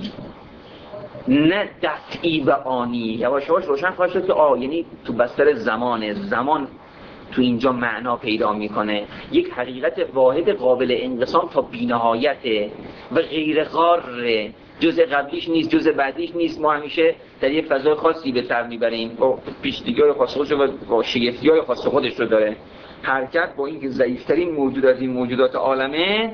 نه دفعی و آنی. یواش یواش روشن خواهد شد که آه یعنی تو بستر زمانه، زمان تو اینجا معنا پیدا میکنه، یک حقیقت واحد قابل انقسام تا بی‌نهایته و غیر غاره، جزء قبلیش نیست، جزء بعدیش نیست. ما همیشه در یک فضای خاصی به سر میبریم با پیش‌بینی‌های خاص خودش و با شگفتی‌های خاص خودش رو داره. حرکت با اینکه ضعیف‌ترین موجود از این موجودات عالمه،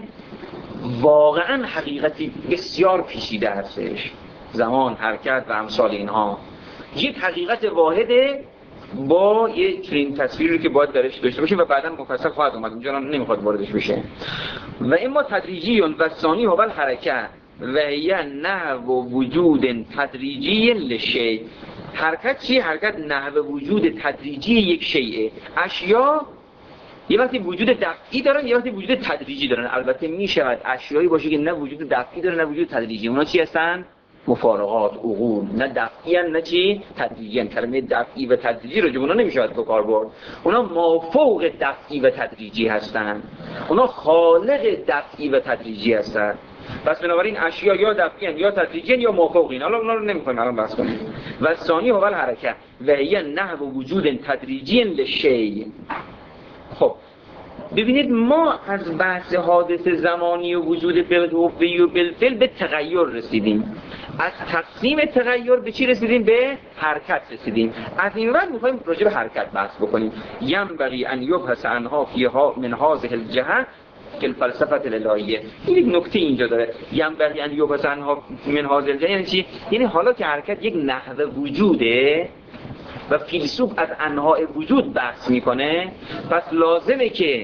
واقعا حقیقتی بسیار پیچیده هستش. زمان، حرکت و امثال اینها یک حقیقت واحده با یک چنین تصویری که باید درش داشته باشیم و بعدا مفصل خواهد اومد، اونجا نمیخواد واردش بشه. و اما تدریجی و ثانی هو الحرکت و هی نحو وجود تدریجی لشیء. حرکت چیه؟ حرکت نحو وجود تدریجی یک شیء. اشیا یه وقتی وجود دفعی دارن، یه وقتی وجود تدریجی دارن. البته میشود اشیایی باشه که نه وجود دفعی داره نه وجود تدریجی. اونا چی هستن؟ مفارقات، عقول، نه دفعی ان نه چی؟ تدریجی ان. کلمه دفعی و تدریجی رو اونا نمیشود به کار برد. اونا مافوق دفعی و تدریجی هستن. اونا خالق دفعی و تدریجی هستن. پس بنابراین اشیا یا دفعی ان یا تدریجی ان یا مافوقین. حالا اونا رو نمیخوایم الان بحث کنیم. و ثانی هو الحرکت و هی نحو وجود تدریجی لشیء. خب ببینید ما از بحث حادث زمانی و وجود بالقوه و بالفعل به تغییر رسیدیم. از تقسیم تغییر به چی رسیدیم؟ به حرکت رسیدیم. از این وقت میخوایم راجع به حرکت بحث بکنیم. ینبغی ان یبحث عنها فیها من هذه الجهه که الفلسفه الالهیه. این یک نکته اینجا داره. ینبغی ان یبحث عنها من هذه الجهه یعنی چی؟ یعنی حالا که حرکت یک نحو وجوده و فیلسوف از انواع وجود بحث میکنه، پس لازمه که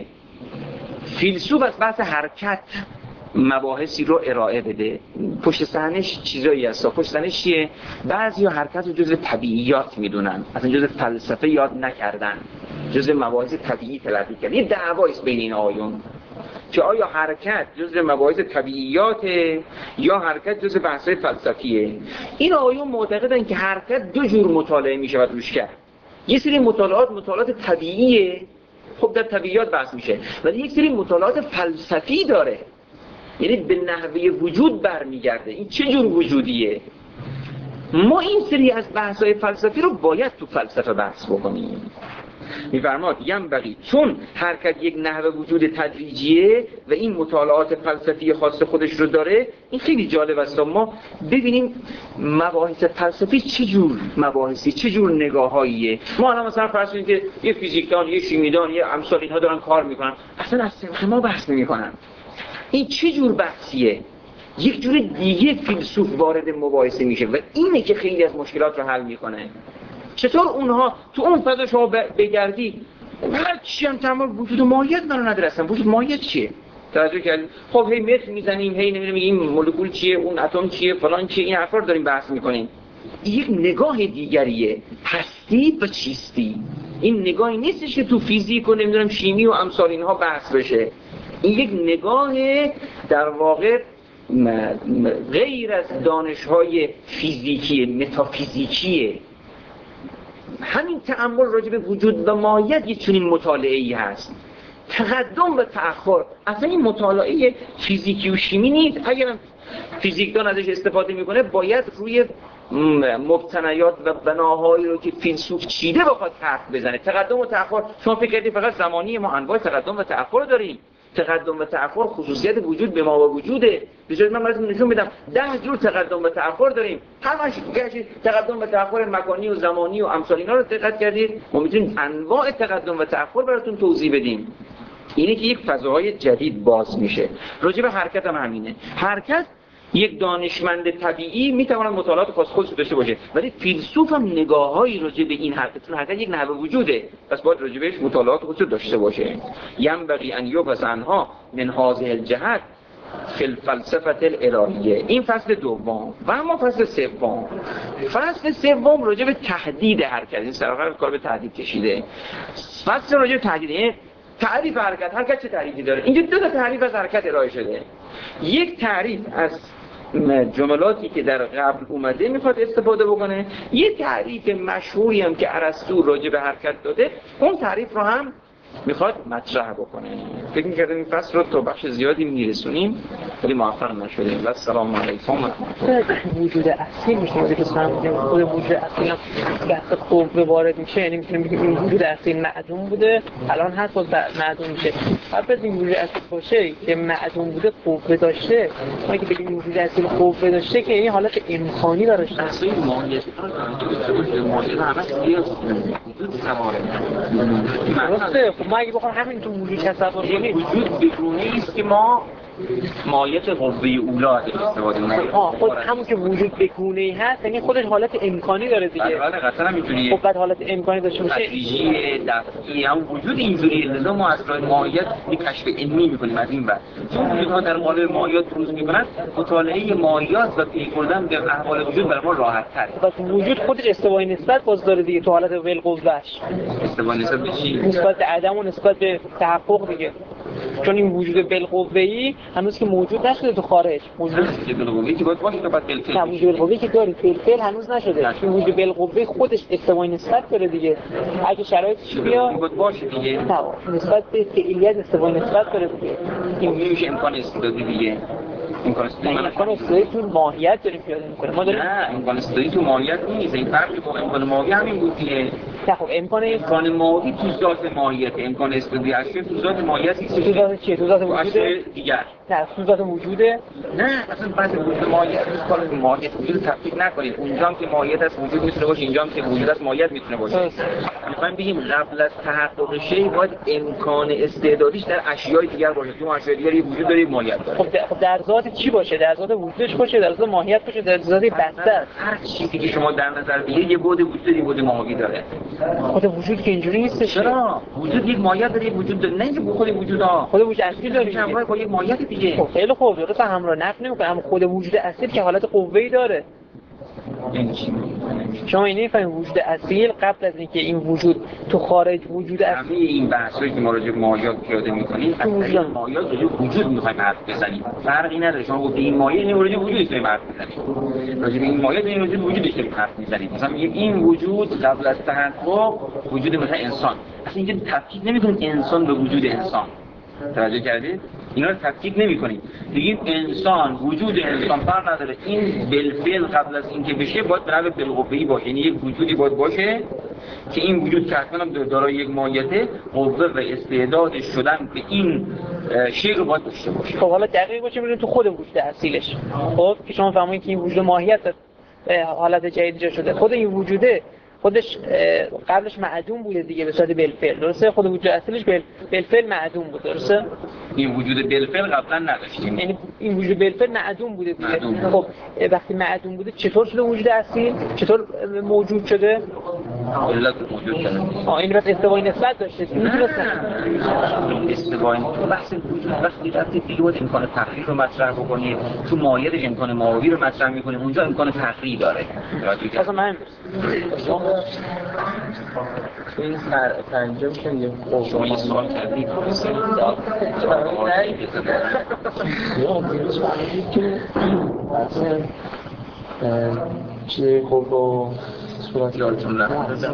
فیلسوف از بحث حرکت مباحثی رو ارائه بده. پشت صحنه‌اش چیزایی هست. پشت صحنه‌اش چیه؟ بعضیا حرکت رو جزء طبیعیات میدونن، اصلا جزء فلسفه یاد نکردن، جزء مباحث طبیعی تلقی کردن. یه دعوایی است بین این آیون که آیا حرکت جزء مباحث طبیعیاته یا حرکت جزء بحث‌های فلسفیه. این آیون معتقدن که حرکت دو جور مطالعه میشود روش کرد. یه سری مطالعات مطالعات طبیعیه، خب در طبیعیات بحث میشه، ولی یک سری مطالعات فلسفی داره، یعنی به نحوه وجود برمیگرده. این چه جور وجودیه؟ ما این سری از بحث‌های فلسفی رو باید تو فلسفه بحث بکنیم. می‌فرماد ینبغی، چون حرکت یک نحوه وجود تدریجیه و این مطالعات فلسفی خاص خودش رو داره. این خیلی جالب است ما ببینیم مباحث فلسفی چه جور مباحثی، چه جور نگاهاییه. ما الان مثلا فرض کنید که یه فیزیکدان، یه شیمیدان، یه امثال اینها دارن کار میکنن، اصلا از سمت ما بحث نمیکنن. این چه جور بحثیه؟ یک جور دیگه فیلسوف وارد مباحثه میشه و اینه که خیلی از مشکلات رو حل میکنه. چطور اونها تو اون فضا شما بگردی هر چی هم تمام وجود ماهیت منو ندرستن. وجود ماهیت چیه؟ توجه کردید؟ خب هی متر میزنیم، هی نمیدونم این مولکول چیه، اون اتم چیه، فلان چیه، این حرفا رو داریم بحث میکنیم. یک نگاه دیگریه، هستی و چیستی. این نگاهی نیستش که تو فیزیک و نمیدونم شیمی و امثال اینها بحث بشه. این یک نگاه در واقع غیر از دانش‌های فیزیکی، متافیزیکیه. همین تأمل راجع به وجود و ماهیت یه چنین مطالعه‌ای هست. تقدم و تأخر اصلا این مطالعه فیزیکی و شیمی نیست. اگر فیزیکدان ازش استفاده میکنه باید روی مبتنیات و بناهایی رو که فیلسوف چیده بخواد حرف بزنه. تقدم و تأخر، شما فکر کردید فقط زمانی، ما انواع تقدم و تأخر داریم. تقدم و تأخر خصوصیت وجود به ما و وجوده. بذارید من براتون نشون بدم ده جور تقدم و تأخر داریم. همش تقدم و تأخر مکانی و زمانی و امثال اینا رو دقت کردید؟ ما میتونیم انواع تقدم و تأخر براتون توضیح بدیم. اینه که یک فضاهای جدید باز میشه. راجع به حرکت هم همینه. حرکت یک دانشمند طبیعی میتواند مطالعات خاص خودش داشته باشه، ولی فیلسوف هم نگاهایی راجع به این حرکت، حرکت یک نحوه وجوده، پس باید راجع بهش مطالعات خودش داشته باشه. ینبغی ان یبحث عنها من هذه الجهت فی الفلسفه الالهیه. این فصل دوم. و اما فصل سوم، فصل سوم راجع به تحدید حرکت، این سراغ کار به تحدید کشیده. فصل راجع به تحدید، تعریف حرکت. حرکت چه تعریفی داره؟ اینجا دو تا تعریف از حرکت ارائه شده. یک تعریف از جملاتی که در قبل اومده میخواد استفاده بکنه، یه تعریف مشهوری هم که ارسطو راجع به حرکت داده، اون تعریف رو هم میخواد مطرح بکنه. فکر می‌کردم این فصل رو تا بخش زیادی میرسونیم ولی موفق نشدیم. و السلام علیکم و رحمت الله. وجود اصلی میشه که فهمیدیم خود وجود اصلی هم بحث خوب وارد میشه، یعنی میتونیم بگیم این وجود اصلی معدوم بوده، الان هست باز معدوم میشه. قبل از این وجود اصلی باشه که معدوم بوده قوه داشته، ما که بگیم وجود اصلی قوه داشته که این حالت امکانی داره. اصلی ماهیت ماهیت همه سیاست وجود سواره. درسته. خب ما اگه بخوام همین تو وجود تصور کنیم، وجود بگونه است که ما ماهیت قوه اولا استفاده می‌کنیم. آه خود همون که وجود بگونه‌ای هست، یعنی خودش حالت امکانی داره دیگه. بله بله قطعا میتونی. خب بعد حالت امکانی داشته باشه تدریجی دفعی هم وجود اینجوری، لذا ما از راه ماهیت یک کشف علمی می‌کنیم از این بعد. چون وجودها در قالب ماهیت بروز می‌کنن، مطالعه ماهیت و پی بردن به احوال وجود برای ما راحت‌تره. پس وجود خودش استوای نسبت باز داره دیگه تو حالت بالقوه‌اش. استوای نسبت به چی؟ نسبت به عدم و نسبت به تحقق دیگه. چون این وجود بالقوه‌ای هنوز که موجود نشده تو خارج. وجود بالقوه‌ای که باید باشه تا بعد بالفعل. نه وجود بالقوه‌ای که داری بالفعل هنوز نشده. چون وجود بالقوه‌ای خودش استوای نسبت داره دیگه. اگه شرایطش بیاد باید باشه دیگه. نه نسبت به فعلیت استوای نسبت داره دیگه. این نمیشه امکان استفاده دیگه. امکان استفاده امکان استفاده تو ماهیت داریم پیاده می‌کنیم. ما داریم نه امکان استفاده تو ماهیت نیست. این فرقی با امکان ماهی همین بود دیگه. نه خب امکان امکان ماهی تو ذات ماهیت، امکان استفاده اشیاء تو ذات ماهیت نیست. تو ذات چیه؟ تو ذات وجوده دیگر. نه تو ذات وجوده. نه اصلا بحث وجود ماهیت نیست. کار ماهیت وجود تفکیک نکنید. اونجا هم که ماهیت هست وجود میتونه باشه، اینجا هم که وجود هست ماهیت میتونه باشه. میخوایم بگیم قبل از تحقق شی باید امکان استعدادیش در اشیاء دیگر باشه. تو اشیاء دیگر موجود داره، ماهیت داره. خب در ذات چی باشه؟ در ذات وجودش باشه، در ذات ماهیت باشه، در ذات بسته است. هر چیزی که شما در نظر بگیرید یه بعد وجود یه بعد ماهی داره. خود وجود که اینجوری نیست. چرا؟ وجود یک ماهیت داره، یک وجود داره. نه اینکه خود وجود ها. خود وجود اصلی داره. همراه با یک ماهیت دیگه. خب خیلی خوب، درسته همراه نفی نمی‌کنه، اما خود وجود اصلی که حالت قوه‌ای داره. این چی؟ شما اینه فهم وجود اصیل قبل از اینکه این وجود تو خارج وجود اصلی. همه این بحثایی که ما راجع به ماهیات پیاده می‌کنیم اصلا ماهیات راجع به وجود می‌خوایم حرف بزنیم. فرقی نداره شما گفتید این مایه این راجع به وجودش داریم حرف می‌زنیم. راجع به این مایه این راجع به وجودش داریم حرف می‌زنیم. مثلا میگه این وجود قبل از تحقق وجود مثلا انسان. اصلا اینجا تفکیک نمی‌کنیم انسان به وجود انسان. توجه کردید؟ اینا رو تفکیک نمی‌کنیم. میگیم انسان، وجود انسان فرق نداره. این بالفعل قبل از اینکه بشه باید به نحو بالقوه‌ای باشه. یعنی یک وجودی باید باشه که این وجود که حتما دارای یک ماهیت قوه و استعداد شدن به این شی رو باید داشته باشه. خب حالا دقیق باشه می‌ریم تو خود وجود اصیلش. خب که شما فهمید که این وجود ماهیت حالت جدید جا شده. خود این وجوده خودش قبلش معدوم بوده دیگه به صورت بالفعل، درسته؟ خود وجود اصلیش بالفعل معدوم بود، درسته؟ این وجود بالفعل قبلا نداشتیم. یعنی این وجود بالفعل معدوم بوده دیگه. معدوم. خب وقتی معدوم بوده چطور شده وجود اصلی؟ چطور موجود شده؟ علت موجود شده. آه این بس استوای نسبت داشته. میتونست استوای تو بحث وجود وقتی رفتی دیگه باید امکان تخریب رو مطرح بکنید. تو مایلش امکان ماهی رو مطرح می‌کنیم. اونجا امکان تخریب داره. اصلا من این پنجم شنیدیم. شما یه سوال کردید. چیزی خوب رو صورت یادتون رفت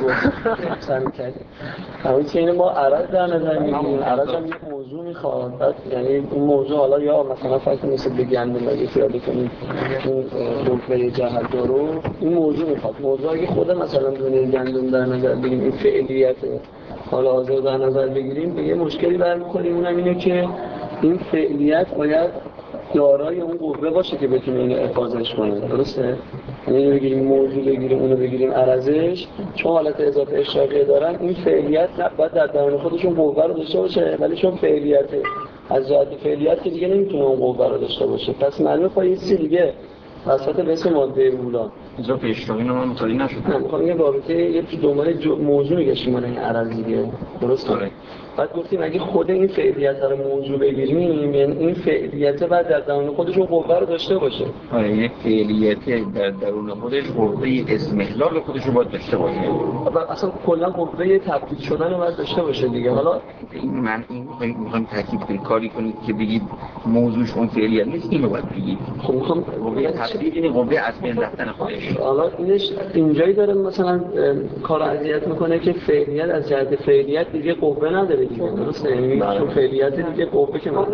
سر می‌کردیم. همین که اینه ما عرض در نظر می‌گیریم، عرض هم یک موضوع می‌خواد، بعد یعنی این موضوع حالا یا مثلا فرض مثل بگندم اگه پیاده کنیم این قوه جهت رو این موضوع می‌خواد. موضوع اگه خود مثلا دونه گندم در نظر بگیریم، این فعلیت حالا حاضر در نظر بگیریم، به یه مشکلی برمی‌خوریم، اونم اینه که این فعلیت باید دارای اون قوه باشه که بتونه اینو افاضه‌اش کنه. درسته؟ یعنی اینو بگیریم موضوع بگیریم اونو بگیریم عرضش، چون حالت اضافه اشتراکی دارن این فعلیت باید در درون خودشون قوه رو داشته باشه، ولی چون فعلیت از جهت فعلیت که دیگه نمیتونه اون قوه رو داشته باشه، پس معلومه پای چیزی دیگه وسط به اسم ماده اولا اضافه اشتراکی رو من متوجه نشدم. می‌خوام یه رابطه یه دنبال موضوع میگشیم من این عرض دیگه. درسته؟ بعد گفتیم اگه خود این فعلیت رو موضوع بگیریم، یعنی این فعلیت بعد در درون خودش اون قوه رو داشته باشه. آره، یک فعلیت در درون خودش قوه اضمحلال خودش رو باید داشته باشه. اصلا کلا قوه تبدیل شدن رو باید داشته باشه دیگه. حالا این من این میخوام ترکیب کاری کنید که بگید موضوعش اون فعلیت نیست، اینو باید بگید. خب میخوام قوه تبدیل یعنی قوه از بین رفتن خودش. حالا اینش اینجایی داره مثلا کار اذیت میکنه که فعلیت از جهت فعلیت دیگه قوه نداره دیگه. درسته؟ یعنی چون فعلیت دیگه قوه که نداره.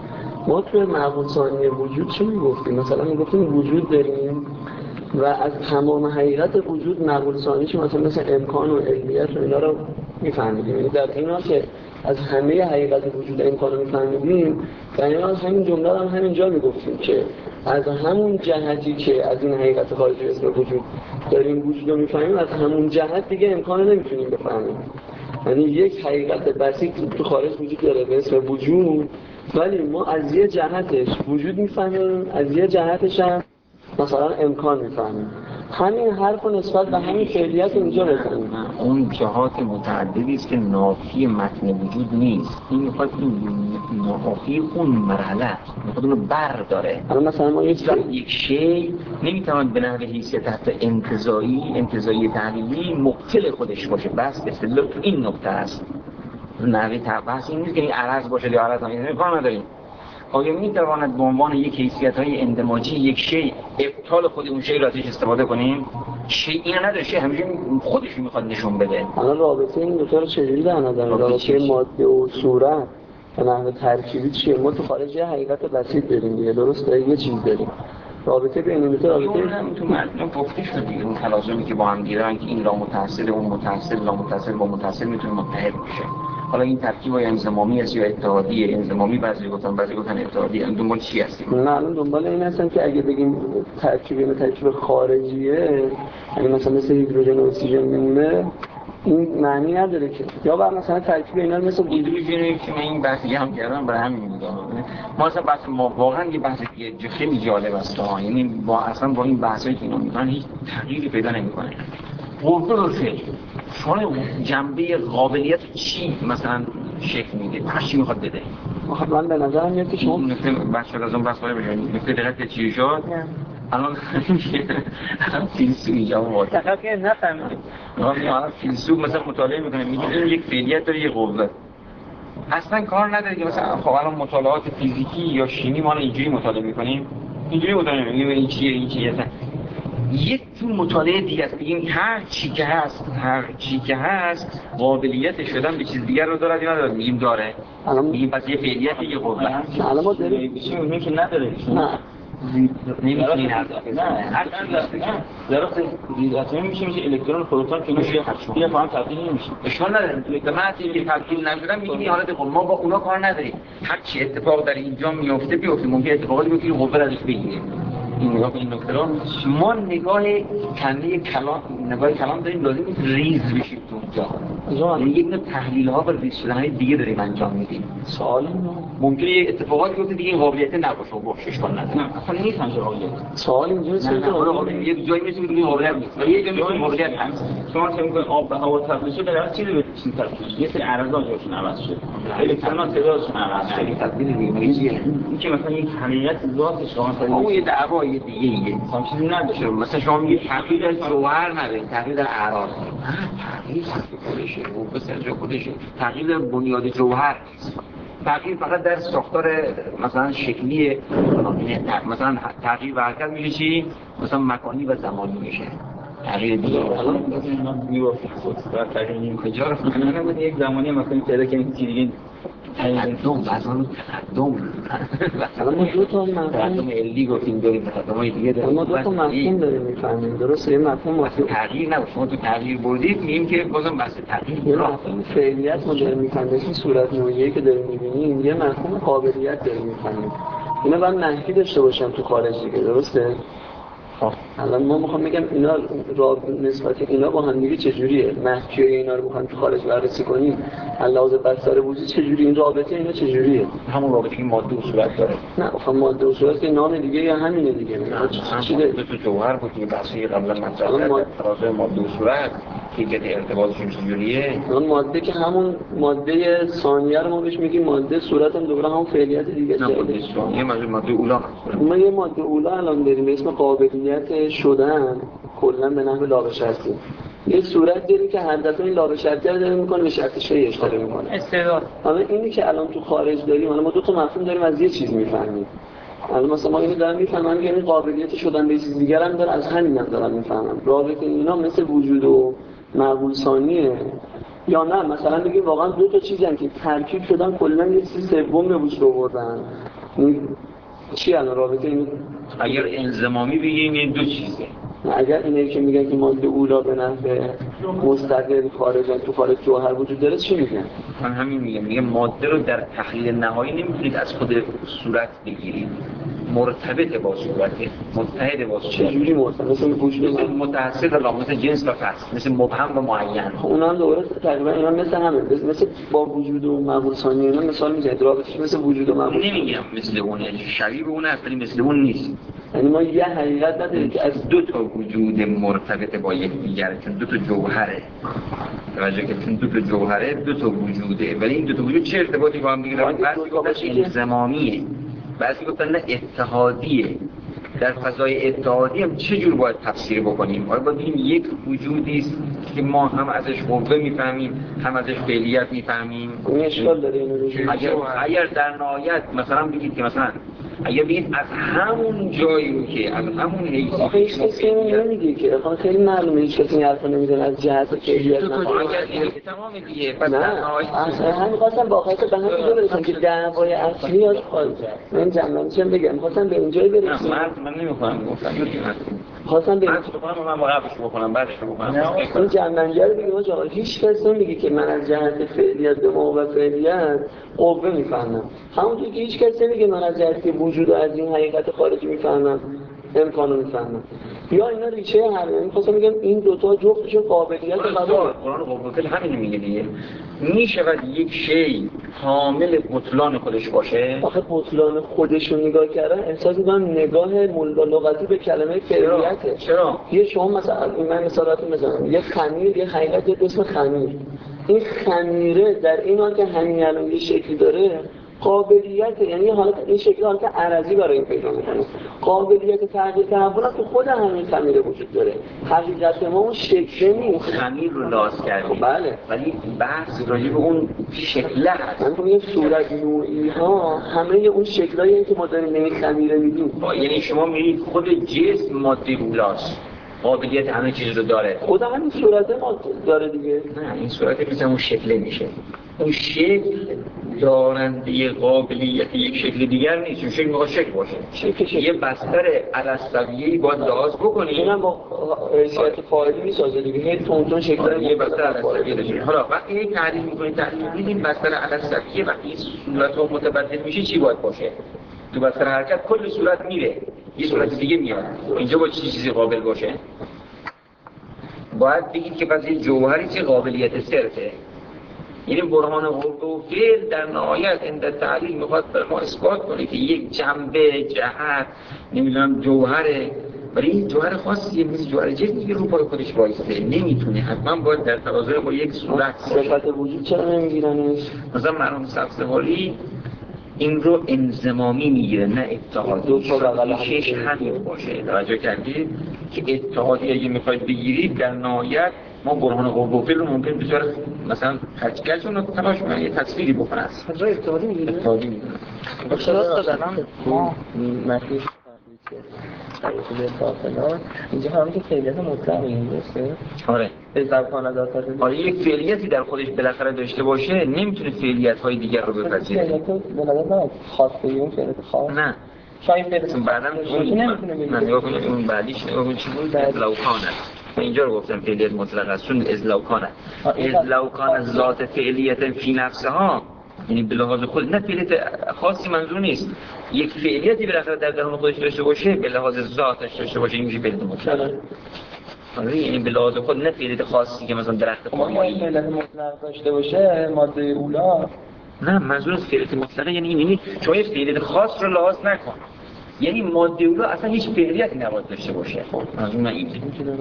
ما توی معقول ثانی وجود چی میگفتیم؟ مثلا میگفتیم وجود داریم و از تمام حقیقت وجود معقول ثانیش مثلا مثل امکان و علیت و اینا رو میفهمیدیم. یعنی در این حال که از همه حقیقت وجود امکان رو میفهمیدیم، در این حال همین جمله رو هم همینجا میگفتیم که از همون جهتی که از این حقیقت خارجی اسم وجود داریم وجود رو میفهمیم، از همون جهت دیگه امکان رو نمیتونیم بفهمیم. یعنی یک حقیقت بسیط تو خارج وجود داره به اسم وجود، ولی ما از یه جهتش وجود میفهمیم، از یه جهتش هم مثلا امکان میفهمیم. همین حرف نسبت به همین فعلیت اینجا بزنیم. اون جهات متعددی است که نافی متن وجود نیست. این میخواد این نافی اون مرحله میخواد اونو بر داره. الان مثلا ما یک یک شی نمیتواند به نحو حیثیت حتی انتزاعی انتزاعی تحلیلی مبطل خودش باشه. بس اصطلاح تو این نقطه است. نحوی بحث این نیست که این عرض باشه یا عرض نمیشه. کار نداریم. آیا میتواند به عنوان یک حیثیت‌های اندماجی یک شی ابطال خود اون شی را ازش استفاده کنیم؟ شی اینو نداره، شی همیشه خودش میخواد نشون بده. الان رابطه این دو تا رو چجوری در نظر می‌گیرید؟ رابطه ماده و صورت به نحو ترکیبی چیه؟ ما تو خارج یه حقیقت بسیط داریم دیگه، درسته؟ یه چیز داریم. رابطه بین این دو تا رابطه تو متن گفته شده دیگه، اون تلازمی که با هم گیرن که این لا متصل اون متصل لا متصل با متصل میتونه متحد بشه. حالا این ترکیب های انضمامی است یا اتحادی؟ انضمامی بعضی گفتن، بعضی گفتن اتحادی. دنبال چی هستیم؟ نه الان دنبال این هستم که اگه بگیم ترکیب این ترکیب خارجیه، یعنی مثلا مثل هیدروژن و اکسیژن میمونه، این معنی نداره که یا بعد مثلا ترکیب اینا رو مثل هیدروژن که من این بحثی هم کردم برای همین میگم. ما اصلا بحث ما واقعا یه بحث خیلی جالب است ها. یعنی با اصلا با این بحثایی که اینا میکنن هیچ تغییری پیدا نمیکنه. قوه رو فعل شما جنبه قابلیت چی مثلا شکل میده؟ چی میخواد بده؟ خب من به نظرم میاد که شما نکته بحث از اون بحث وارد بشین. نکته دقت چی شد؟ الان فیلسوف اینجا بود. دقیقاً که نفهمیدم. الان فیلسوف مثلا مطالعه میکنه میگه این یک فعلیت داره، یک قوه. اصلا کار نداره که مثلا خب الان مطالعات فیزیکی یا شیمی ما اینجوری مطالعه میکنیم. اینجوری مطالعه میکنیم این چیه این چیه اصلا. یک جور مطالعه دیگه است. بگیم هر چی که هست، هر چی که هست قابلیت شدن به چیز دیگر رو داره یا نداره؟ میگیم داره. میگیم پس یه فعلیت یه قوه. الان ما داریم چی میگیم که نداره. نه نمیتونی این حرف بزنی. هر چی درسته زیر اتمی میشه میشه الکترون پروتون که میشه یه با هم تبدیل نمیشه. اشکال نداره. الکتروناتی که تبدیل نشدن میگیم این حالت قوه. ما با اونا کار نداریم. هر چی اتفاق در اینجا میفته بیفته. ممکن اتفاقاتی بیفته که قوه ازش بگیره. این نگاه به این نکته رو ما نگاه کنده کلام نگاه کلام داریم لازم نیست ریز بشیم تو اونجا. یعنی یک نوع تحلیل ها و ریز شدن‌های دیگه داریم انجام میدیم. سوال ممکنه یه اتفاقاتی بیفته دیگه این قابلیت نباشه و باشه اشکال نداره. نه اصلا نیست همچین قابلیت. سوال اینجوریه که قابلیت یه جایی میشه که قابلیت نیست. ولی یه جایی میشه قابلیت هست. شما فکر می‌کنید آب و هوا تبدیل شده در چیزی به چیزی تبدیل شده. یه سری اعضا جاشون عوض شده. الکترون‌ها تعدادشون عوض شده. تبدیل دیگه. این که مثلا یک حقیقت ذاتش شما اون یه دعوای دیگه ایه. مثلا چیزی نداره. مثلا شما میگید تغییر در جوهر نداره، تغییر در اعراض. تغییر خودشه، اون به سر خودشه. تغییر در بنیاد جوهر نیست. تغییر فقط در ساختار مثلا شکلی مثلا تغییر و حرکت میشه چی؟ مثلا مکانی و زمانی میشه. تغییر دیگه الان مثلا میگفت صورت تغییر نیم کجا رو فهمیدن بود یک زمانی مثلا پیدا کنیم چیزی دیگه تقدم مثلا تقدم مثلا ما دو تا تقدم مفهوم علی گفتیم داریم تقدم‌های دیگه داریم ما دو تا مفهوم داریم میفهمیم درسته یه مفهوم بحث مفهوم تغییر نبود شما تو تغییر بردید میگیم که بازم بحث تغییر یه راه مفهوم فعلیت ما داریم میفهمیم این صورت نوعیه‌ای که داریم میبینیم یه مفهوم قابلیت داریم میفهمیم اینا باید منفی داشته باشن تو خارج دیگه درسته؟ الان ما میخوام بگم اینا را نسبت اینا با هم دیگه چجوریه منفی اینا رو بخوایم تو خارج بررسی کنیم علاوه بر بستر وجود چجوری این رابطه اینا چجوریه همون رابطه که ماده و صورت داره نه خب ماده و صورت که نام دیگه یا همینه دیگه مثلا چی ماده تو جوهر بود که بحثی قبلا مطرح الان ما- کرد ترازوی ماده و صورت که ارتباطشون چجوریه اون ماده که همون ماده ثانیه رو ما بهش میگیم ماده صورت هم دوباره همون فعلیت دیگه نه ماده ثانیه ماده ماده اولا ما یه ماده اولا الان داریم به اسم قابلیت شدن کلا به نحو لابشرطی یه صورت داریم که هر دفعه این لابشرطی رو داره میکنه به شرط شی اشاره میکنه استعداد حالا اینی که الان تو خارج داریم حالا ما دو تا مفهوم داریم از یه چیز میفهمیم الان مثلا ما اینو دارم میفهمم یعنی قابلیت شدن به چیز دیگر هم داره از همین هم دارم میفهمم رابطه اینا مثل وجود و معقول ثانیه یا نه مثلا بگیم واقعا دو تا چیزن که ترکیب شدن کلا یه چیز سوم به وجود آوردن چی الان رابطه این اگر انضمامی بگیم این دو چیزه اگر اینه که میگن که ماده اولا به نحو مستقل خارجن تو خارج جوهر وجود داره چی میگن؟ من همین میگم میگم ماده رو در تحلیل نهایی نمیتونید از خود صورت بگیرید مرتبط با صورته متحد با صورت چجوری مرتبط مثل وجود مثل متحصل و مثل جنس و فصل مثل مبهم و معین اونا هم دوباره تقریبا اینا مثل همه مثل با وجود و معقول ثانیه اینا مثال میزنید رابطش مثل وجود و معقول نمیگم مثل اونه شبیه به اونه ولی مثل اون نیست یعنی ما یه حقیقت نداریم که از دو تا وجود مرتبط با یکدیگر چون دو تا جوهره توجه که چون دو تا جوهره دو تا وجوده ولی این دو تا وجود چه ارتباطی با هم دیگه دارن بعضی گفتن انضمامیه بعضی گفتن نه اتحادیه در فضای اتحادی هم چه جور باید تفسیر بکنیم؟ آیا باید بگیم یک وجودی است که ما هم ازش قوه میفهمیم هم ازش فعلیت میفهمیم؟ این اشکال داره اینو رو اگر اگر در نهایت مثلا بگید که مثلا اگر بگید از همون جایی که از همون حیثی آخه هیچ کسی اینو نمیگه که آخه خیلی معلومه هیچ کسی این حرفا نمیزنه از جهت فعلیت دو تا نه اگر دیگه تمام دیگه پس در نه نهایت اصلا هم می‌خواستم با خاطر به همین جا برسم که دعوای اصلی از خارج من جمعنیشم بگم خواستم به اینجای برسم من من نمی‌خوام گفتم خواستم به من بکنم من قبلش بکنم بعدش بکنم این جمعنیه رو بگم آقا هیچ کس نمیگه که من از جهت فعلیت به موقع فعلیت قوه میفهمم همونطور که هیچ کس نمیگه من از جهت وجود و از این حقیقت خارجی میفهمم امکانو میفهمم یا اینا ریشه هر یعنی خواستم بگم این دوتا جفتشون قابلیت قبول قرآن قابل همین میگه دیگه میشود یک شی کامل بطلان خودش باشه آخه بطلان خودشون نگاه کردن احساس می‌کنم نگاه ملا لغتی به کلمه فعلیته چرا یه شما مثلا من مثالاتون بزنم یه خمیر یه حقیقت یه اسم خمیر این خمیره در این حال که همین الان یه شکلی داره قابلیت یعنی حالت این شکل حالت عرضی برای این پیدا می‌کنه قابلیت تغییر تحول تو خود همین خمیر وجود داره حقیقت ما اون شکل نیست خمیر رو لاس کردیم بله ولی بحث راجع به اون شکله هست من میگم صورت نوعی ها همه اون شکلایی که ما داریم این خمیره می‌بینیم یعنی شما میگید خود جسم ماده اولاست قابلیت همه چیز رو داره خود همین صورت ما داره دیگه نه این صورت مثل اون شکل میشه اون شکل دارنده قابلیت یک شکل دیگر نیست اون شکل میخواد شکل باشه شکل یه بستر علصویه‌ای باید لحاظ بکنیم اینم با حیثیت فاعلی میسازه دیگه هی تون تون شکل یه بستر علصویه داشته حالا وقتی یک تعریف میکنید تعریف میدیم بستر علصویه وقتی این صورت ها متبدل میشه چی باید باشه تو بستر حرکت کل صورت میره یه صورت دیگه میاد اینجا با چی چیزی قابل باشه باید بگید که پس یه جوهری چه قابلیت صرفه یعنی برهان قوه و فعل در نهایت عند تعلیل میخواد بر ما اثبات کنه که یک جنبه جهت نمیدونم جوهره ولی این جوهر خاصیه مثل جوهر جسم دیگه رو پای خودش وایسته نمیتونه حتما باید در ترازوی با یک صورت صفت وجود چرا نمیگیرنش مثلا مرحوم سبزواری این رو انضمامی میگیره نه اتحادی دو تا بغل شش همین باشه توجه کردید که اتحادی اگه میخواید بگیرید در نهایت ما برهان قوه و فعل رو ممکن بذاره مثلا خرجگرشون رو تلاش کنن یه تصویری بکنن از اتحادی میگیره اتحادی میگیره اشتراک دادن ما مفهومش شده داخلان اینجا همه که فعلیت مطلق این درسته؟ آره ازدواجانه داخل آره یک فعلیتی در خودش بالاخره داشته باشه نمیتونه فعلیت های دیگر رو بپذیره. فعلیت به نظر نه خاص اون فعلیت خاص نه شاید فعلیت بعدم اون نمیتونه بگه. من نگاه کنید اون بعدیش نگاه کنید چی بود؟ ازلوکانه. من اینجا رو گفتم فعلیت مطلق است چون ازلوکانه. ازلوکانه ذات فعلیت فی نفسها یعنی به لحاظ خود نه فعلیت خاصی منظور نیست. یک فعلیتی بالاخره در درون خودش داشته باشه به لحاظ ذاتش داشته باشه این میشه فعلیت مطلق. آره یعنی به لحاظ خود نه فعلیت خاصی که مثلا درخت خرمایی فعلیت مطلق داشته باشه ماده اولا. نه منظور از فعلیت مطلقه یعنی این یعنی شما فعلیت خاص رو لحاظ نکن. یعنی ماده اولا اصلا هیچ فعلیتی نباید داشته باشه. منظور من اینه.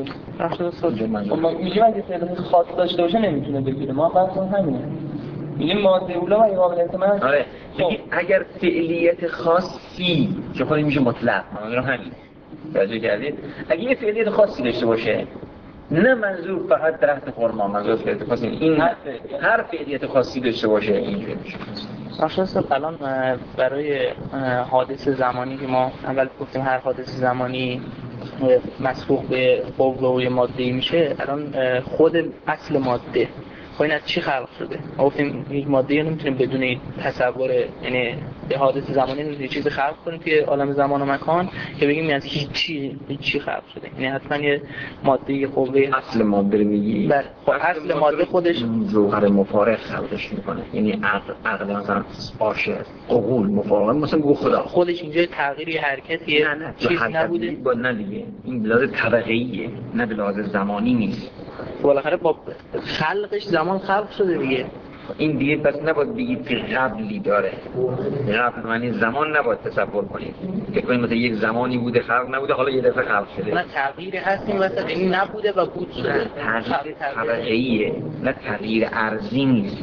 ما میگیم اگه فعلیت خاص داشته باشه نمیتونه بگیره. ما بحثمون همینه. میگیم ماده اولا و قابل احتمال. آره. اگر فعلیت خاصی چه خودی میشه مطلق. منظور همین. توجه کردید؟ اگه یه فعلیت خاصی داشته باشه نه منظور فقط درخت خرما منظور فعلیت خاصی این هر فعلیت خاصی داشته باشه اینجوری میشه. راست الان برای حادث زمانی که ما اول گفتیم هر حادث زمانی مسبوق به قوه ماده‌ای میشه الان خود اصل ماده خب این از چی خلق شده؟ ما گفتیم یک ماده رو نمیتونیم بدون تصور یعنی به حادث زمانی یه چیزی خلق کنیم توی عالم زمان و مکان که بگیم از هیچی هیچی خلق شده یعنی حتما یه ماده قوه اصل ماده رو میگی بله خب اصل ماده خودش جوهر مفارق خلقش میکنه یعنی عقل عقل مثلا باشه عقول مفارق مثلا گو خدا خودش اینجا تغییری حرکتیه چیز نبوده با نه دیگه این به لحاظ طبقه‌ایه نه به لحاظ زمانی نیست بالاخره با خلقش زمان خلق شده دیگه این دیگه پس نباید بگید که قبلی داره قبل معنی زمان نباید تصور کنید فکر کنید مثلا یک زمانی بوده خلق نبوده حالا یه دفعه خلق شده نه تغییری هست این وسط این نبوده و بود شده تغییر طبقه‌ایه نه تغییر ارضی نیست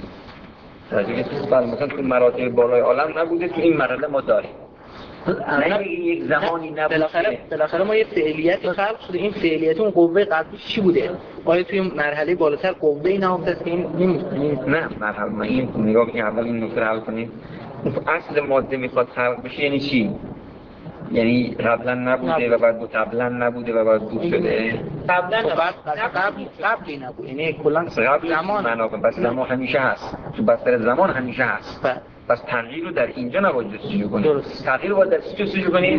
مثلا تو مراتب بالای عالم نبوده تو این مرحله ما داریم نه یک زمانی نبوده بالاخره بالاخره ما یه فعالیتی خلق شده این فعالیت اون قوه قبلیش چی بوده آیا توی مرحله بالاتر قوه‌ای نهفته است که این نه مرحله این نگاه کنید اول این نکته حل کنید اصل ماده میخواد خلق بشه یعنی چی یعنی قبلا نبوده و بعد بود قبلا نبوده و بعد بود شده قبلا قبل قبلی نبود یعنی کلا زمان منابع بس زمان همیشه هست تو بستر زمان همیشه هست بس تغییر رو در اینجا نباید جستجو کنید درست تغییر رو باید در چی جستجو کنید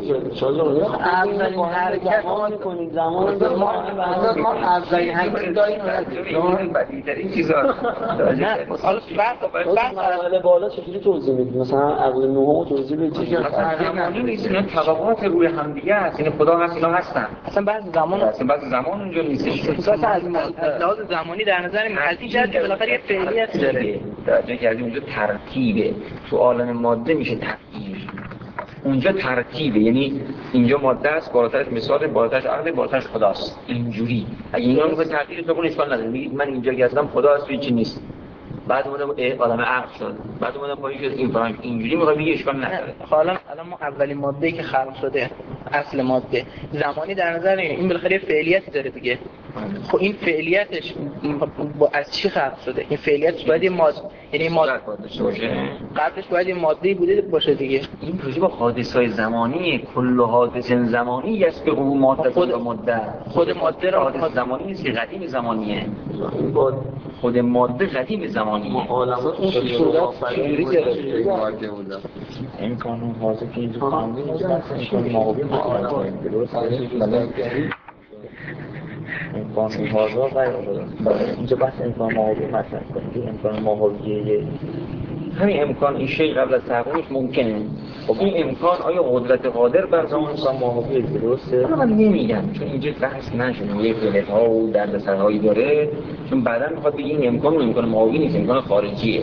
اولین حرکت کنید زمان ما اولین حرکت داریم بدیتر این چیزا نه حالا مرحله بالا چجوری توضیح میدید مثلا عقل نهم توضیح بدید زمانی نیست اینا طبقات روی هم دیگه است این خدا هست اینا هستن اصلا بعض زمان اصلا بعض زمان اونجا نیست اصلا از لحاظ زمانی در نظر میاد از این جهت که بالاخره یه فعالیت داره درجه کردیم اونجا ترتیبه تو عالم ماده میشه تغییر اونجا ترتیبه یعنی اینجا ماده است بالاترش مثال بالاترش عقل بالاترش خداست اینجوری اگه اینا رو تغییر بکنید اشکال نداره میگید من اینجا که هستم خدا است هیچ نیست بعد اومدم عالم عقل شد بعد اومدم پایین شد این فرانک اینجوری میخوام بگی اشکال نداره حالا الان ما اولین ماده‌ای که خلق شده اصل ماده زمانی در نظر نمیگیریم این بالاخره فعالیتی داره دیگه خب این فعالیتش از چی خلق شده این فعالیتش باید یه ماده یعنی ماده باشه قبلش باید یه ماده‌ای بوده باشه دیگه این راجع به حادثه‌های زمانی کل حادث زمانی است به قوم ماده خود ماده خود ماده را حادث زمانی نیست که قدیم زمانیه خود ماده قدیم زمانیه عالمات شده چجوری گرفته امکان حاضر که اینجا کاملی نیست امکان ماهوی مطالعه درست امکان حاضر غیر اینجا بحث امکان ماهوی مطرح کنید امکان ماهوی همین امکان این شی قبل از تحقیقش ممکنه خب این امکان آیا قدرت قادر بر زمان امکان ماهوی درسته من نمیگم چون اینجا بحث نشده یه غلط‌ها و دردسرهایی داره چون بعداً میخواد بگه این امکان امکان ماهوی نیست امکان خارجیه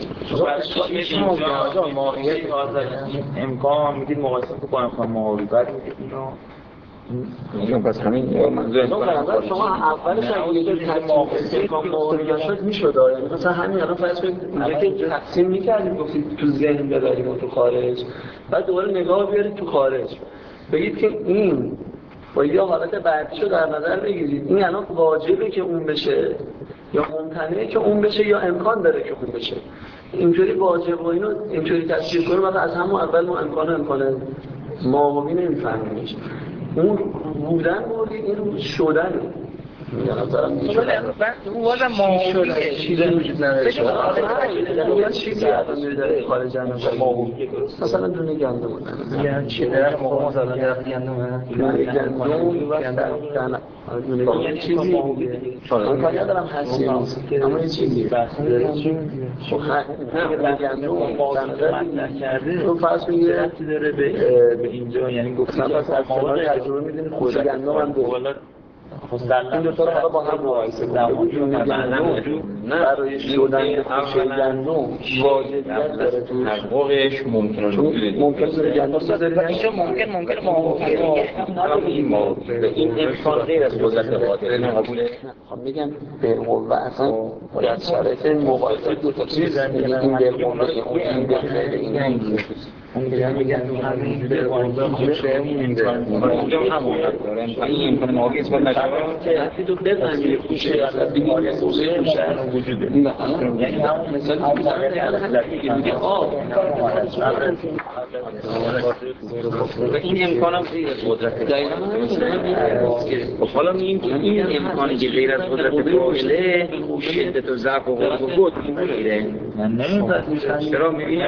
ماهیت امکان میگید مقایسه با امکان ماهوی بعد میگید اینو اینجا پس همین منظور شما اولش اگه یه تقسیم ماهوی شد میشد یعنی مثلا همین الان فرض کنید اینجا که تقسیم می‌کردیم گفتید تو ذهن ببریم و تو خارج بعد دوباره نگاه بیارید تو خارج بگید که این با یه حالت بعدیشو در نظر بگیرید این الان واجبه که اون بشه یا ممکنه که اون بشه یا امکان داره که اون بشه اینجوری واجب و اینو اینجوری تصویر کنیم ولی از همون اول ما امکان امکان ماهوی نمی‌فهمیمش اون بودن بردید این شدن یا نظرم میشه اون واسه ماهویه چیزی وجود نداره یه چیزی الان داره خارج از نظر ماهویه مثلا دونه گندم یعنی چی درخت موقع مثلا درخت گندم دونه گندم دونه یه چیزی ماهویه من کاری ندارم هستی اما یه چیزی خب نه گندم نکرده تو فرض میگیره داره به اینجا یعنی گفتم مثلا از تجربه میدونید خود گندم هم دو این دو تا رو حالا با هم مقایسه کنیم نه برای شدن خوشه گندم واجبیت داره تو حقوقش ممکنه ممکنه داره گندم بذارید اینجا ممکن ممکن ماهویه این این امکان غیر از قدرت قادره نه قبوله خب میگم بالقوه اصلا باید شرایط مقایسه دو تا چیز این بالقوه این بالقوه این اون دیگه میگن همین به قانون خوشه این اونجا همون داره این امکان ماهی اثبات نشده که وقتی تو بفهمی خوشه اصلا بیماری خوشه خوشه وجوده یعنی همون مثال که میگه آه این امکان هم غیر از قدرت دقیقاً حالا میگیم که این امکانی که غیر از قدرت فاعله شدت و ضعف و قوت و بود میگیره چرا میبینیم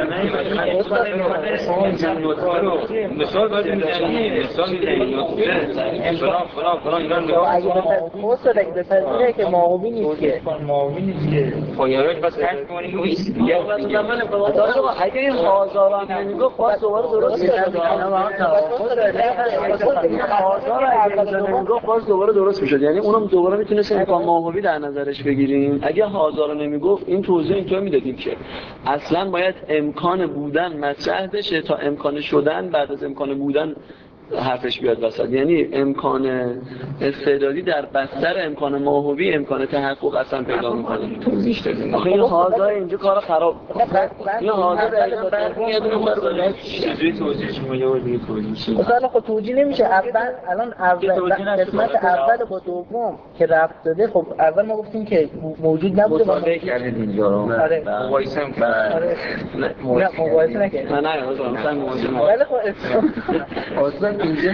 مثال باید میزنیم مثال میزنیم فلان فلان فلان اینا رو مستد اگه بپذیره که ماهوی نیست که ماهوی نیست که پایه‌اش بس کشف کنیم نیست یه وقت زمان اگه این هزاران نمیگفت باز دوباره درست میشد هزار اگه نمیگفت باز دوباره درست میشد یعنی اونم دوباره میتونست امکان ماهوی در نظرش بگیریم اگه هزار نمیگفت این توضیح اینطور میدادیم که اصلا باید امکان بودن مطرح بشه تا امکان شدن بعد از امکان بودن حرفش بیاد وسط یعنی امکان استعدادی در بستر امکان ماهوی امکان تحقق اصلا پیدا میکنه توضیح دادیم آخه این هازا اینجا کار خراب این هازا دقیقا برمی یه دونه بر باید چجوری توضیح شما یه بار دیگه توضیح مثلا خب توجیه نمیشه اول الان اول قسمت اول با دوم که رفت داده خب اول ما گفتیم که موجود نبوده مطالعه کردید اینجا رو آره مقایسه هم آره نه مقایسه نکردیم نه نه مثلا مقایسه ولی خب اصلا اینجا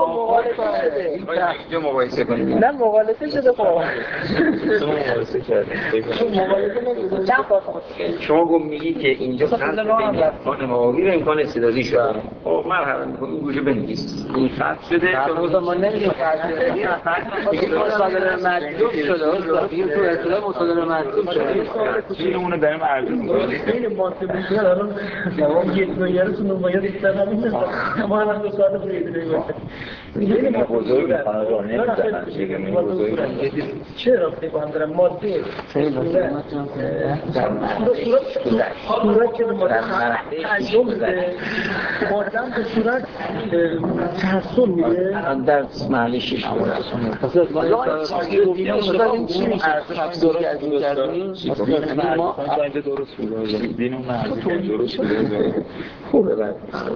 اینجا مقایسه کنیم نه مقایسه شده خب مقایسه کردیم مقایسه نمیشه چند بار شما گفت میگی که اینجا فرق بین امکان ماهوی و امکان استعدادی شده خب مرحبا این گوشه بنویس این فرق شده شما ما نمیگیم فرق شده مصادره مطلوب شده این تو اصطلاح مصادره مطلوب شده این اونو داریم عرض می‌کنیم خیلی ماسه الان جواب یک نویارتون رو باید استفاده کنید ما هم دو ساعت برید خیلی بزرگ خانواده نمی‌ذارن دیگه این بزرگ چه رابطه با هم دارن ماده خیلی صورت که به ماده تجربه میده مادم به صورت تحصیل میده در محلیشی مثلا مثلا این چی میشه تفسیر کردیم ما اینجا درست بود دین اون مرد درست بود خوبه بعد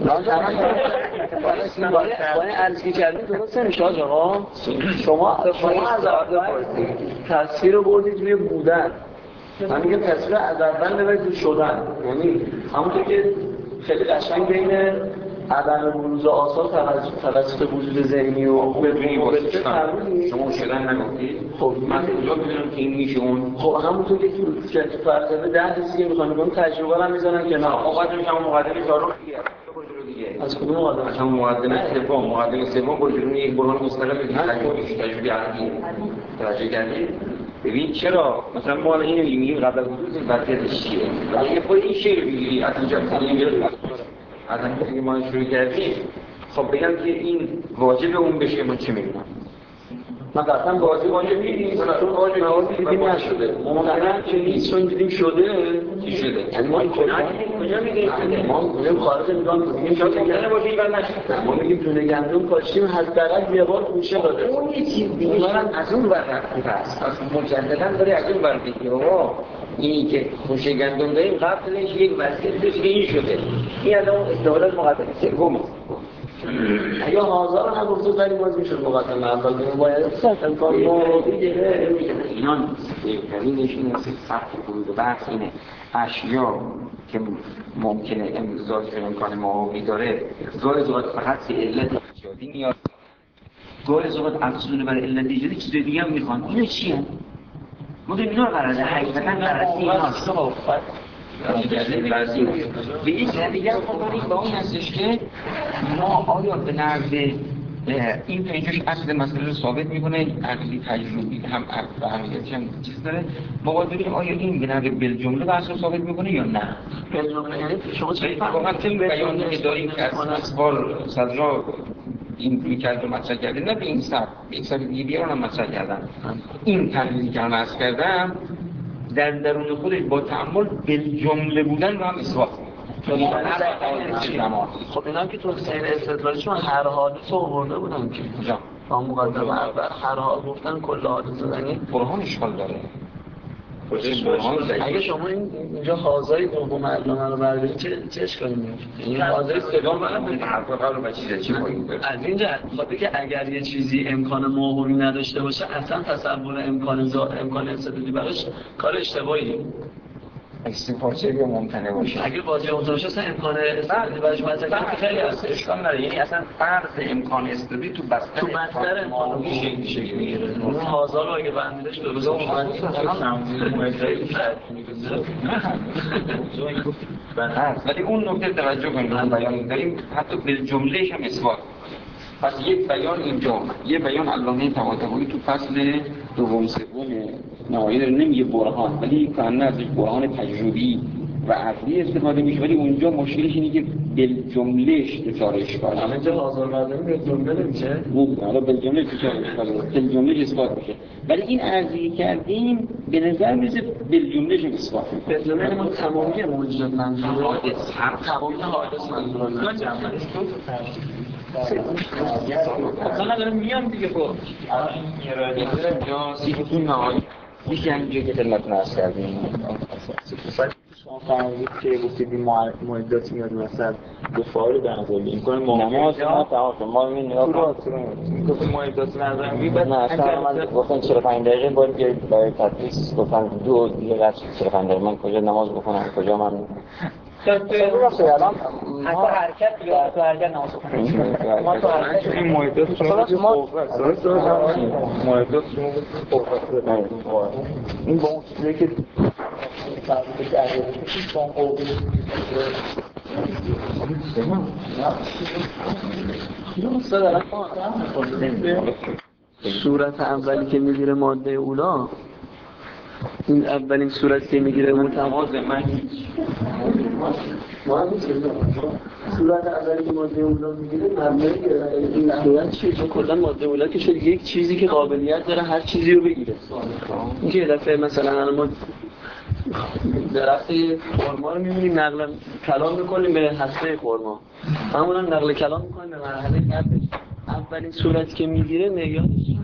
باید ارزی کردیم درست نمیشه آقا شما شما از اول تصویر رو بردید روی بودن من میگم تصویر از اول ببرید روی شدن یعنی همونطور که خیلی قشنگ بین عدم بروز آثار توسط وجود ذهنی و ببینید واسه شما شدن نگفتید خب من کجا بدونم که این میشه اون خب همونطور که تو فلسفه ده حسی که میخوان بگم تجربه هم میزنن که نه مقدمه شما مقدمه چهارم دیگه از کدوم مقدمه شما مقدمه سوم مقدمه سوم با جلوی یک برهان مستقل بدید تجربه تجربه عقلی توجه کردید ببین چرا مثلا ما الان اینو میگیم قبل از وجود وضعیتش چیه اگه خود این شعر بگیری از اینجا اینجا از اینکه ما شروع کردیم خب بگم که این واجب اون بشه من چه میگم من قطعا واجب واجب نیست چون واجب واجب دیدیم نشده ممکنه که نیست چون دیدیم شده چی شده یعنی ما کجا میگیم ما میگیم خارج نگاه میگیم شاید ممکنه باشه این بعد نشده ما میگیم دونه گندم کاشتیم حداقل یه بار خوشه داده اون یه چیز دیگه من از اون ور رفته است اصلا مجددا داره از اون ور بگی آقا اینی که خوشه گندم داریم قبلش یک وضعیت داشت که این شده این الان استدلال مقدمه سوم اگه هزار هم گفته ولی باز میشد مقدمه اول که باید امکان ماهوی گره اینا دلیلش اینه که سطح فرود بحث اینه اشیا که ممکنه امضای امکان ماهوی داره زای زاد فقط به علت ایجادی نیاز گاهی از اوقات افزونه برای علت ایجادی چیزای دیگه هم میخوان. اینا چیه؟ ما داریم اینا رو قراره حقیقتا بررسی ایناست. به یک دیگه هم خواهی با اون هستش که ما آیا به نحو این پنجش اصل مسئله رو ثابت میکنه، عقلی تجربی هم عقل اهمیتش هم چیز داره. ما باید ببینیم آیا این به نحو بالجمله بحث رو ثابت میکنه یا نه. بالجمله یعنی شما چه واقعا تیم بیانی که داریم که از اسوار صدرا این میکرد رو مطرح کرده، نه به این سب به این سب دیگه بیارن هم مطرح کردن. این تحلیلی که من عرض کردم در درون خودش با تأمل بالجمله بودن رو هم اثبات خب اینا که تو سیر استدلالشون هر حادث رو آورده بودن که با مقدمه اول هر حال گفتن کل حادث زنی برهان اشکال داره. اگه شما این اینجا حاضری دوم علامه رو بردارید چه چه اشکالی میاد؟ این حاضری سوم من حرف قبل و چیزا چی پایین بره از اینجا خاطر که اگر یه چیزی امکان موهومی نداشته باشه اصلا تصور امکان زا امکان استدلالی براش کار اشتباهیه. استفاده یا ممکنه باشه. اگه واجب ممکن باشه اصلا امکان استدلالی براش مطرح خیلی هست. اشکال نداره. یعنی اصلا فرض امکان استدلالی تو بستر تو بستر موهومی شکل شکل میگیره. اون حاضر رو اگه بندیدش درست ولی اون نکته توجه کنید که بیان داریم حتی به جملهش هم اثبات. پس یک بیان اینجا یه بیان علامه طباطبایی تو فصل دوم سوم نهایی داره نمیگه برهان، ولی کانه ازش برهان تجربی و عقلی استفاده میشه، ولی اونجا مشکلش اینه که بالجملهش دچار اشکال. همه جا حاضر برداری به جمله نمیشه. خوب حالا بالجمله دچار اشکال بالجمله اثبات میشه، ولی این ارزی کردیم به نظر میاد بالجملهش اثبات میشه. بالجمله ما تمامی موجودات منظور حادث هر تمامی حادث منظور اصلا دارم میام دیگه. خب یا سیستم نهایی یکی همینجا که خدمتتون عرض کردیم. شما فرمودید که گفتید این معداتی میاد مثلا دو فعال در نظر بگیریم کنه نماز ما تمام ما می نگاه کنیم گفتید معداتی نظر میگیریم. نه اصلا من گفتم چهل و پنج دقیقه باید بیایید برای تدریس گفتم دو دیگه قصد چهل و پنج دقیقه من کجا نماز بخونم کجا من حتی حرکت یا تو حرکت نماز بخونم ما تو حرکت این معدات شما بودید قوت درست معدات شما بودید قوت این با اون چیزی که فرموده که اگه با اون قوت صورت اولی که میگیره ماده اولا، این اولین صورتی که میگیره متماز من صورت اولی که ماده اولا میگیره مبنای این صورت چیه؟ چون کلا ماده اولا که شد یک چیزی که قابلیت داره هر چیزی رو بگیره. این که یه دفعه مثلا ما درخت خرما رو می‌بینیم نقل کلام می‌کنیم به هسته خرما، همون نقل کلام می‌کنیم به مرحله قبلش. اولین صورتی که میگیره معیارش چیه؟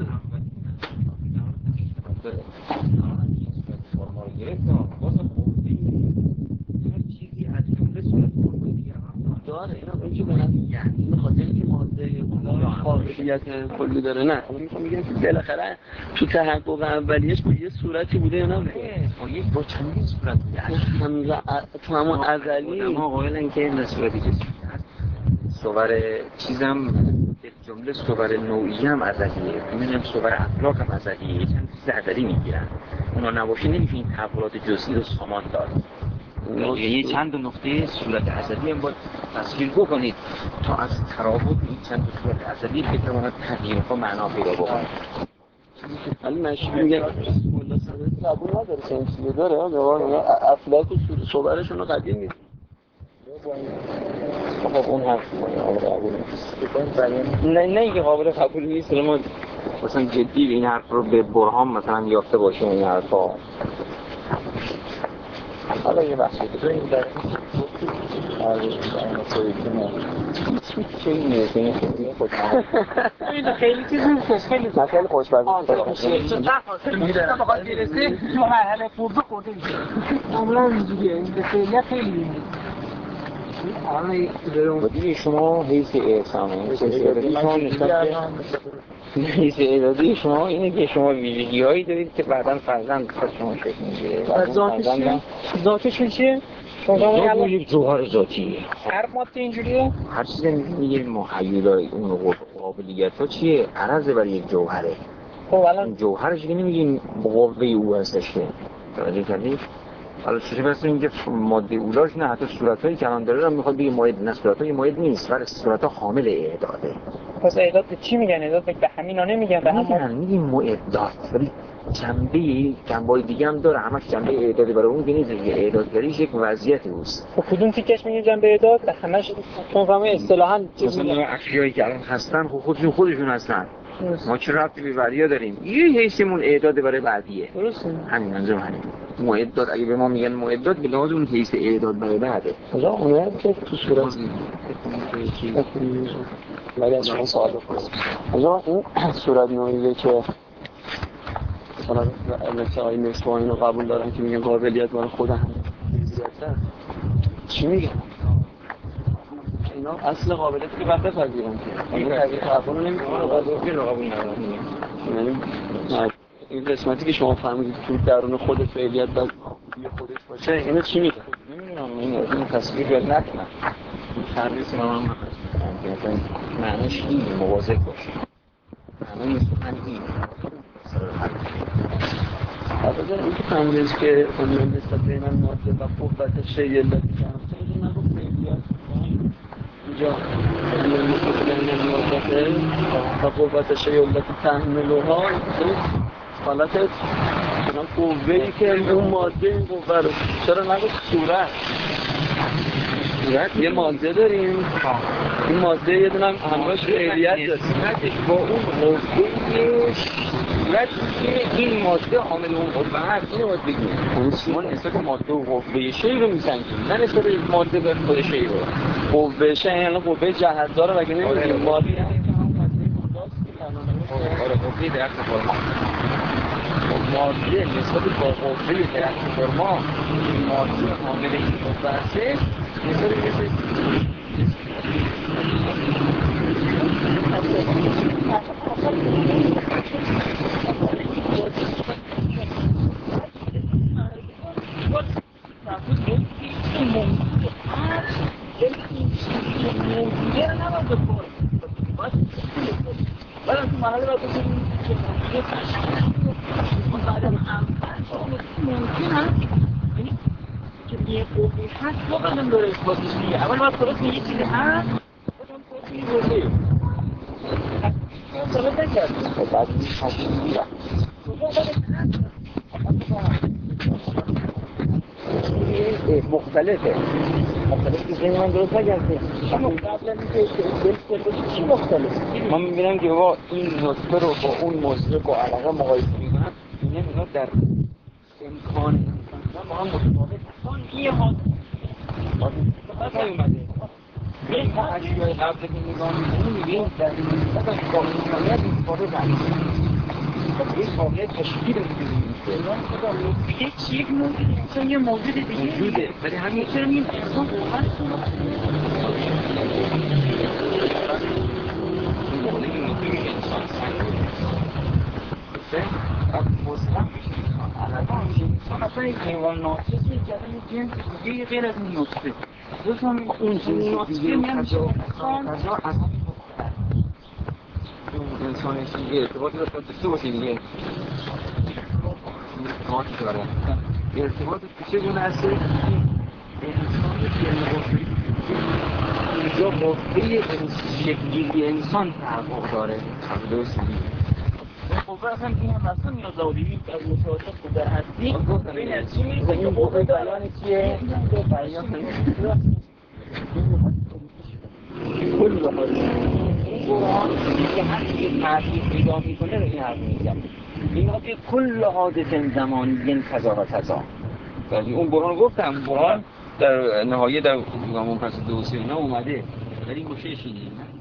فرما رو گرفت بازم خوبی هر چیزی از جمله صورت فرما دیگه هم داره. اینا اینجا به نظر یعنی به خاطر اینکه ماده اونا قابلیت کلی داره. نه من میخوام بگم که بالاخره تو تحقق اولیش با یه صورتی بوده یا نه؟ با یک با چندین صورت بوده. تو همون ازلی ما قائلن که این صورتی که صور چیزم جمله صور نوعی هم ازلیه، می‌بینیم صور اخلاق هم ازلیه، چند چیز ازلی میگیرن. اونا نباشه نمیشه این تحولات جزئی رو سامان داد. یه چند نقطه صورت ازلی هم باید تصویر بکنید تا از ترابط این چند صورت ازلی بتواند تغییرها معنا پیدا بکنه. ولی مشهور میگه کلا سنت قبول نداره، چنین داره ها افلاک و صورتشون رو قدیم میگه. خب اون حرف قابل قبول نه نه که قابل قبول نیست. ما مثلا جدی این حرف رو به برهان مثلا یافته باشیم این حرفا. حالا یه بحثی تو این در چه نیست این خیلی خوشمزه این خیلی چیز نیست، خیلی نه خیلی خوشمزه چون تفاصیل میدونم بخواد برسه تو مرحله فرض خورده میشه. معمولا اینجوریه این به فعلیت خیلی میده. حالا دیگه شما حیث احسانه حیث اعدادی شما نسبت حیث اعدادی شما اینه که شما ویژگی هایی دارید که بعدا فرزند خود شما شکل میگیره. ذاتش چیه؟ ذات یک جوهر ذاتیه. هر ماده اینجوریه؟ هر چیزی میگه محیولای اون رو قابلیت ها چیه؟ عرضه برای یک جوهره. خب الان این جوهرش که نمیگیم قوه او هستش که توجه کردید؟ حالا چیزی برسه اینکه ماده اولاش نه حتی صورتایی که الان داره رو میخواد بگه مایع نه صورتای مایع نیست ولی صورت‌ها حامل اعداده. پس اعداد به چی میگن؟ اعداد به همینا نمیگن به هم میگن میگیم معدات ولی جنبه جنبه دیگه هم داره همش جنبه اعدادی برای اون که نیست که اعدادگریش یک وضعیت اوست. خب کدوم تیکش میگه جنبه اعداد؟ همش چون فهمه اصطلاحاً مثلا اشیایی که الان هستن خب خودشون خودشون هستن. ما چه ربطی به بعدی‌ها داریم؟ یه حیثمون اعداد برای بعدیه. درسته. همین منظور همین. معدات اگه به ما میگن معدات به لحاظ اون حیث اعداد برای بعده. حالا اونایی که تو صورت ولی از شما سوال بکنم. حالا این صورت نوعیه که مثلا مثلا آقای مصباحی رو قبول دارن که میگن قابلیت مال خود همه فیزیکه چی میگن؟ اینا اصل قابلیتی که وقت پذیرن که این تعبیر تعبیر رو نمیکنه قابلیتی رو قبول ندارن. یعنی این قسمتی که شما فهمیدید تو درون خود فعلیت باید یه خودش باشه اینو چی میگن؟ نمیدونم این این تصویر یاد نکنم. تدریس ما هم مثلا معنیش این مواظب باشه. معنی نیست من این البته این که فهمیدید که اون نسبت بین ماده و قوت شیء التی که هست اینجا نگو فعلیت اینجا نسبت بین ماده و قوت شیء التی تحملها حالت مثلا قوه‌ای که اون ماده این قوه رو چرا نگو صورت صورت یه ماده داریم این ماده یه دونه همراهش فعلیت داره صورتش با اون قوه صورت این ماده حامل اون قوه هست اینو باید بگیم ما نسبت ماده و قوه شیء رو میسنجیم نه نسبت ماده به خود شیء رو قوه شیء یعنی قوه جهت‌دار و اگه نمی‌گیم ماده آره قوه درخت فرما ماده نسبت با قوه درخت فرما ماده حامل این قوه هستش نسبت به بعد تو مرحله بعد یه ممکن هست که یه قوی هست واقعا داره اثباتش میگه اول باید درست یه چیزی هست بعدم درست میگه برده ثابت نکرد بعد میشه مختلفه مختلف که زنی من درست نگرده چی مختلف؟ من میبینم که با این نطفه رو با اون مزرق و علاقه مقایسه میکنم اینه اینا در امکان انسان با هم متفاوت هستن یه حال باید اومده این اشیای قبل که نگاه میکنیم میبینیم در این نسبت از با انسانیت متفاوت هست یک واقعیت تشکیل میکنیم یک یک موجود انسان یه موجود دیگه وجوده ولی همین چرا این انسان واقعا انسان مطلق میشه علقا میشه انسان اصلا یک حیوان ناطقی که جنس دیگه غیر از این نطفه دوستان اون جنس دیگه انسان انسان دیگه ارتباطی رو داشته باشه دیگه ارتباطی داره ارتباط چه گونه هست انسان که اینجا قوه شکلی انسان تحقق داره درست قوه اصلا این هم اصلا نیاز داریم از مشاهدات خود در هستی این از چی میرسه که قوه بیان چیه؟ بیان کل قرآن که هر چی تعریف پیدا میکنه رو این حرف میگم اینا که کل حادث زمانی کذا و کذا اون قرآن گفتم قرآن در نهایه در همون پس دو سه اینا اومده ولی گوشه شینه